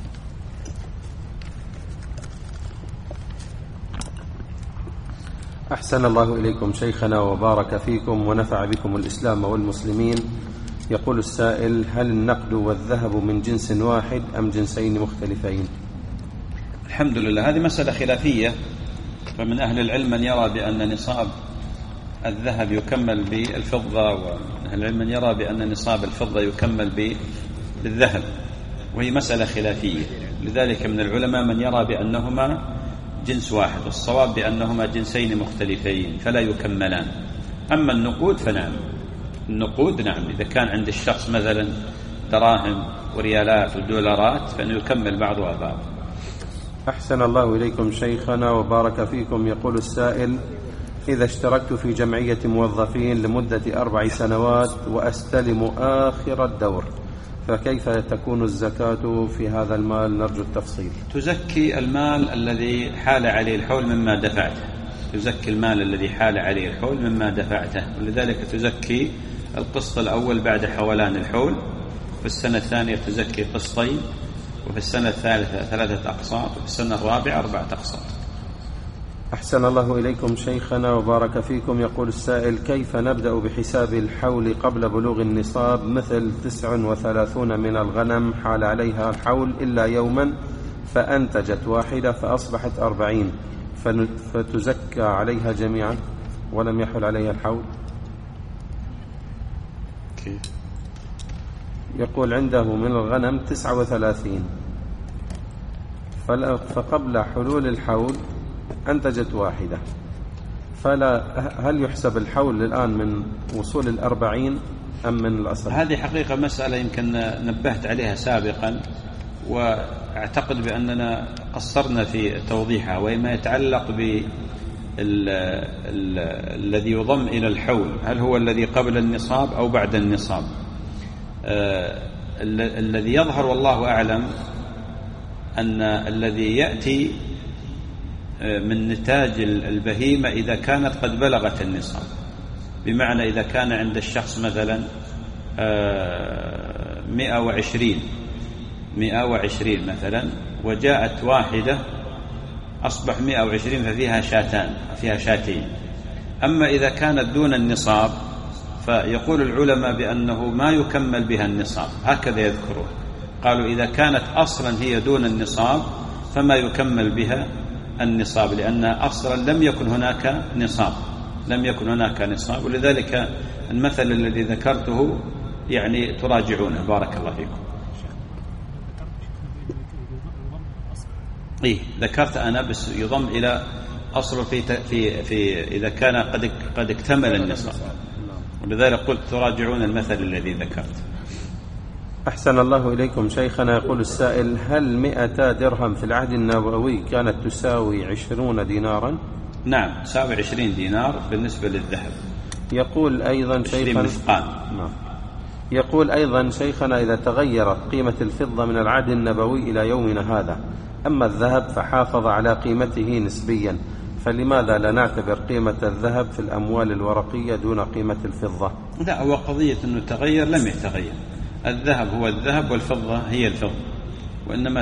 أحسن الله إليكم شيخنا وبارك فيكم ونفع بكم الإسلام والمسلمين. يقول السائل: هل النقد والذهب من جنس واحد أم جنسين مختلفين؟ الحمد لله، هذه مسألة خلافية. فمن أهل العلم من يرى بأن نصاب الذهب يكمل بالفضة، ومن أهل العلم من يرى بأن نصاب الفضة يكمل بالذهب، وهي مسألة خلافية. لذلك من العلماء من يرى بأنهما جنس واحد، والصواب بأنهما جنسين مختلفين فلا يكملان. أما النقود فنعم، النقود نعم، إذا كان عند الشخص مثلا دراهم وريالات ودولارات فإنه يكمل بعضها بعض. أحسن الله إليكم شيخنا وبارك فيكم. يقول السائل: إذا اشتركت في جمعية موظفين لمدة 4 سنوات وأستلم آخر الدور، فكيف تكون الزكاة في هذا المال؟ نرجو التفصيل. تزكي المال الذي حال عليه الحول مما دفعته، تزكي المال الذي حال عليه الحول مما دفعته، ولذلك تزكي القسط الأول بعد حولان الحول، في السنة الثانية تزكي قسطين، وفي السنة الثالثة 3 أقساط، وفي السنة الرابعة 4 أقساط. أحسن الله إليكم شيخنا وبارك فيكم. يقول السائل: كيف نبدأ بحساب الحول قبل بلوغ النصاب؟ مثل 39 من الغنم حال عليها الحول إلا يوما، فأنتجت 1 فأصبحت 40، فتزكى عليها جميعا ولم يحل عليها الحول. يقول عنده من الغنم 39، فقبل حلول الحول أنتجت 1، هل يحسب الحول الآن من وصول 40 أم من الأصل؟ هذه حقيقة مسألة يمكن نبهت عليها سابقا، وأعتقد بأننا قصرنا في توضيحها، وما يتعلق الذي يضم إلى الحول، هل هو الذي قبل النصاب أو بعد النصاب؟ الذي يظهر والله أعلم أن الذي يأتي من نتاج البهيمة إذا كانت قد بلغت النصاب، بمعنى إذا كان عند الشخص مثلا 120 مثلا، وجاءت 1 أصبح 120، فيها شاتين. أما إذا كانت دون النصاب فيقول العلماء بأنه ما يكمل بها النصاب، هكذا يذكرون. قالوا إذا كانت أصلا هي دون النصاب فما يكمل بها النصاب، لأن أصلا لم يكن هناك نصاب، ولذلك المثل الذي ذكرته يعني تراجعونه. بارك الله فيكم. ذكرت أنا بس يضم إلى أصل في إذا كان قد اكتمل النصاب، ولذلك قلت تراجعون المثل الذي ذكرت. أحسن الله إليكم شيخنا. يقول السائل: هل 100 درهم في العهد النبوي كانت تساوي 20 دينارا؟ نعم تساوي 20 دينار بالنسبة للذهب. يقول أيضا شيخنا مثقال. نعم. يقول أيضا شيخنا إذا تغيرت قيمة الفضة من العهد النبوي إلى يومنا هذا، أما الذهب فحافظ على قيمته نسبيا، فلماذا لا نعتبر قيمة الذهب في الأموال الورقية دون قيمة الفضة؟ لا، هو قضية أنه تغير لم يتغير، الذهب هو الذهب والفضة هي الفضة، وإنما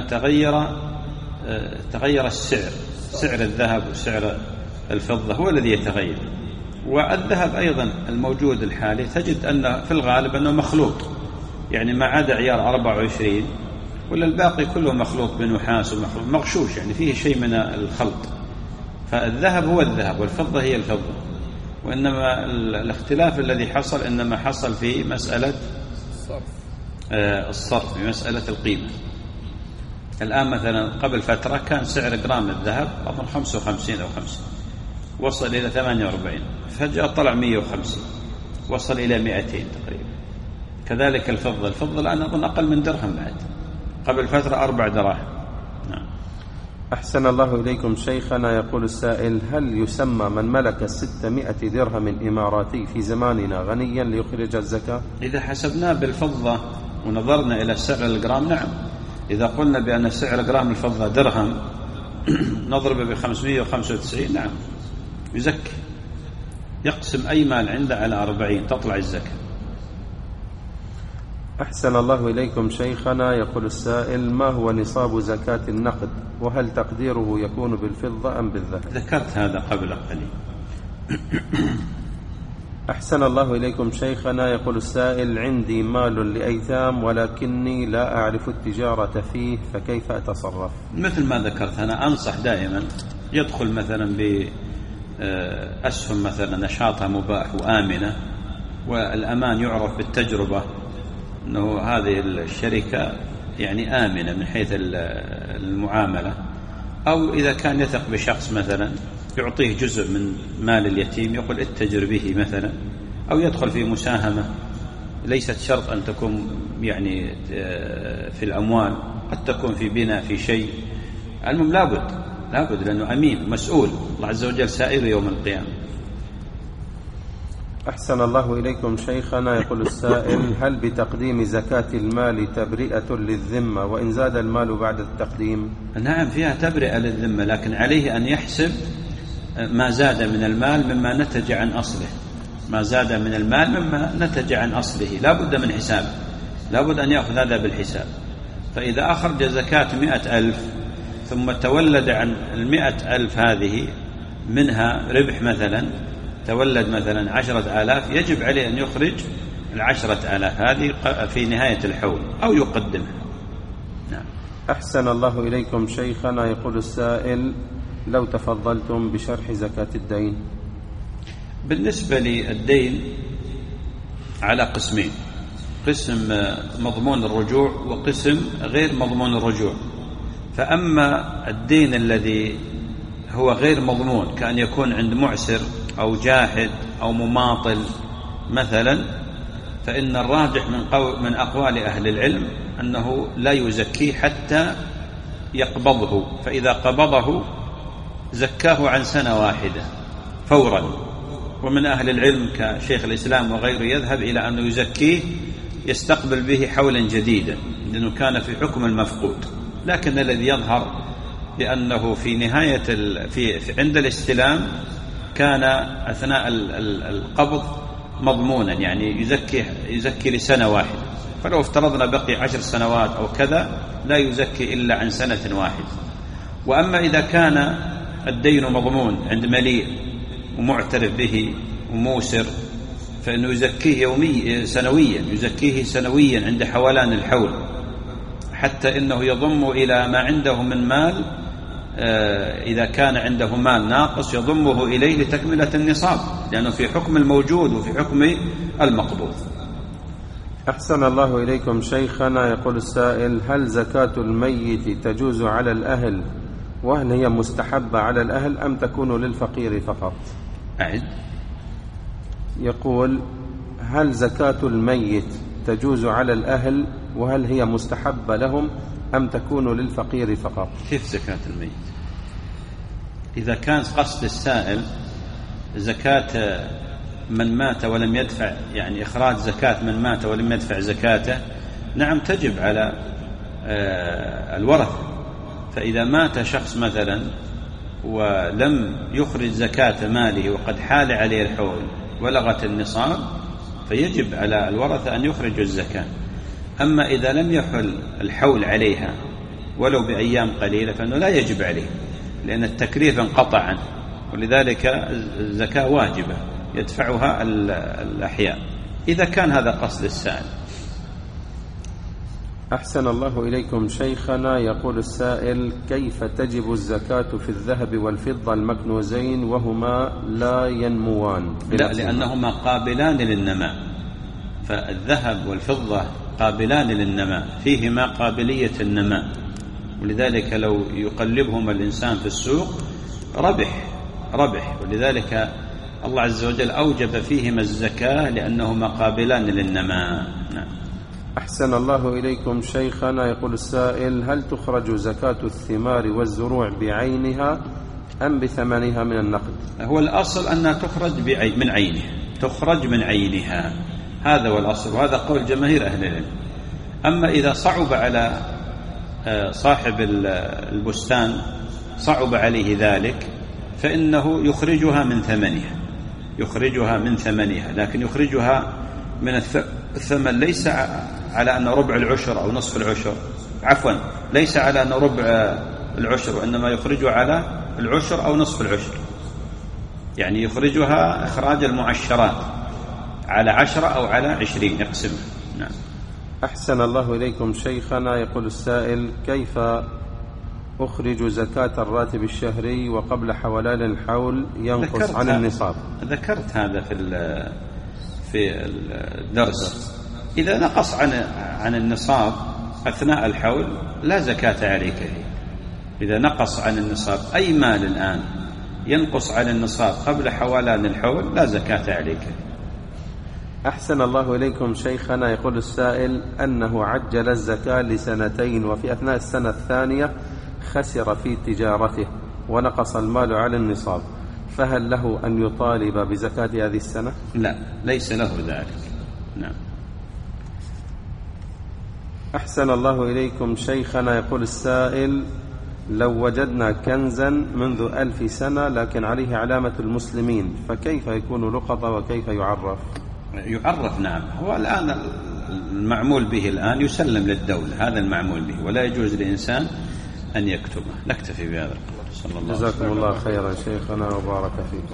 تغير السعر، سعر الذهب وسعر الفضة هو الذي يتغير. والذهب أيضا الموجود الحالي تجد أن في الغالب أنه مخلوط، يعني ما عدا عيار 24 ولا الباقي كله مخلوط بنحاس ومخلوط مغشوش، يعني فيه شيء من الخلط. فالذهب هو الذهب والفضة هي الفضة، وإنما الاختلاف الذي حصل إنما حصل في مسألة الصرف، في مسألة القيمة. الآن مثلا قبل فترة كان سعر جرام الذهب أظن 55 أو 50، وصل إلى 48، فجأة طلع 150، وصل إلى 200 تقريبا. كذلك الفضة الآن أظن أقل من درهم بعد، قبل فترة 4 دراهم. نعم. أحسن الله إليكم شيخنا. يقول السائل: هل يسمى من ملك 600 درهم إماراتي في زماننا غنيا ليخرج الزكاة؟ إذا حسبناه بالفضة ونظرنا إلى سعر الجرام نعم. إذا قلنا بأن سعر جرام الفضة درهم نضرب ب595 نعم يزكي، يقسم أي مال عنده على 40 تطلع الزكاة. أحسن الله إليكم شيخنا. يقول السائل: ما هو نصاب زكاة النقد، وهل تقديره يكون بالفضة أم بالذهب؟ ذكرت هذا قبل قليل. أحسن الله إليكم شيخنا. يقول السائل: عندي مال لأيتام ولكني لا أعرف التجارة فيه، فكيف أتصرف؟ مثل ما ذكرت أنا أنصح دائما يدخل مثلا بأسهم مثلا نشاطها مباح وآمنة، والأمان يعرف بالتجربة أنه هذه الشركة يعني آمنة من حيث المعاملة. أو إذا كان يثق بشخص مثلا يعطيه جزء من مال اليتيم يقول اتجر به مثلا، أو يدخل في مساهمة، ليست شرط أن تكون يعني في الأموال، قد تكون في بناء في شيء. المهم لابد لأنه أمين مسؤول، الله عز وجل سائل يوم القيامة. أحسن الله إليكم شيخنا. يقول السائل: هل بتقديم زكاة المال تبرئة للذمة وإن زاد المال بعد التقديم؟ نعم فيها تبرئة للذمة، لكن عليه أن يحسب ما زاد من المال مما نتج عن أصله، ما زاد من المال مما نتج عن أصله لا بد من حساب، لا بد أن يأخذ هذا بالحساب. فإذا أخرج زكاة 100,000 ثم تولد عن 100,000 هذه منها ربح مثلا، تولد مثلا 10,000، يجب عليه أن يخرج 10,000 هذه في نهاية الحول أو يقدمها. نعم. أحسن الله إليكم شيخنا. يقول السائل: لو تفضلتم بشرح زكاة الدين. بالنسبة للدين على قسمين: قسم مضمون الرجوع وقسم غير مضمون الرجوع. فأما الدين الذي هو غير مضمون كأن يكون عند معسر أو جاحد أو مماطل مثلا، فإن الراجح من أقوال أهل العلم أنه لا يزكيه حتى يقبضه، فإذا قبضه زكاه عن سنة واحدة فورا. ومن أهل العلم كشيخ الإسلام وغيره يذهب إلى أنه يزكيه يستقبل به حولا جديدا لأنه كان في حكم المفقود. لكن الذي يظهر بأنه في نهاية عند الاستلام كان أثناء القبض مضمونا، يعني يزكي لسنة واحدة. فلو افترضنا بقي 10 سنوات أو كذا لا يزكي إلا عن سنة واحدة. وأما إذا كان الدين مضمون عند مليء ومعترف به وموسر فإنه يزكيه سنويا، يزكيه سنويا عند حولان الحول، حتى إنه يضم إلى ما عنده من مال. إذا كان عنده مال ناقص يضمه إليه لتكملة النصاب، لأنه في حكم الموجود وفي حكم المقبوض. أحسن الله إليكم شيخنا. يقول السائل: هل زكاة الميت تجوز على الأهل، وهل هي مستحبة على الأهل أم تكون للفقير فقط؟ أعد. يقول: هل زكاة الميت تجوز على الأهل، وهل هي مستحبة لهم أم تكون للفقير فقط؟ كيف زكاة الميت؟ إذا كان قصد السائل زكاة من مات ولم يدفع، يعني إخراج زكاة من مات ولم يدفع زكاته، نعم تجب على الورثة. فإذا مات شخص مثلا ولم يخرج زكاة ماله وقد حال عليه الحول ولغت النصاب، فيجب على الورثة أن يخرجوا الزكاة. أما إذا لم يحل الحول عليها ولو بأيام قليلة فإنه لا يجب عليه، لأن التكليف انقطع عنه، ولذلك الزكاة واجبة يدفعها الأحياء إذا كان هذا قصد السائل. أحسن الله إليكم شيخنا. يقول السائل: كيف تجب الزكاة في الذهب والفضة المكنوزين وهما لا ينموان؟ لا، لأنهما قابلان للنماء، فالذهب والفضة قابلان للنماء، فيهما قابلية النماء، ولذلك لو يقلبهما الإنسان في السوق ربح، ولذلك الله عز وجل أوجب فيهما الزكاة لأنهما قابلان للنماء. نعم. أحسن الله إليكم شيخنا. يقول السائل: هل تخرج زكاة الثمار والزروع بعينها أم بثمنها من النقد؟ هو الأصل أنها تخرج من عينها، هذا هو الأصل، وهذا قول جماهير أهل العلم. أما إذا صعب على صاحب البستان، صعب عليه ذلك، فإنه يخرجها من ثمنها، لكن يخرجها من الثمن ليس على أن ربع العشر أو نصف العشر، ليس على أن ربع العشر، وإنما يخرجها على العشر أو نصف العشر، يعني يخرجها إخراج المعشرات على 10 أو على 20 يقسمها. نعم. أحسن الله إليكم شيخنا. يقول السائل: كيف أخرج زكاة الراتب الشهري وقبل حولان الحول ينقص عن النصاب؟ ذكرت هذا في الدرس. إذا نقص عن النصاب أثناء الحول لا زكاة عليك. إذا نقص عن النصاب أي مال الآن ينقص عن النصاب قبل حولان الحول لا زكاة عليك. أحسن الله إليكم شيخنا. يقول السائل أنه عجل الزكاة ل2 وفي أثناء السنة الثانية خسر في تجارته ونقص المال على النصاب، فهل له أن يطالب بزكاة هذه السنة؟ لا، ليس له ذلك. نعم. أحسن الله إليكم شيخنا. يقول السائل: لو وجدنا كنزا منذ 1000 سنة لكن عليه علامة المسلمين، فكيف يكون لقطة وكيف يعرف؟ نعم. هو الآن المعمول به الآن يسلم للدولة، هذا المعمول به، ولا يجوز لإنسان أن يكتبه. نكتفي بهذا القدر. صلى الله عليه وسلم. جزاكم الله خيرا شيخنا وبارك فيكم.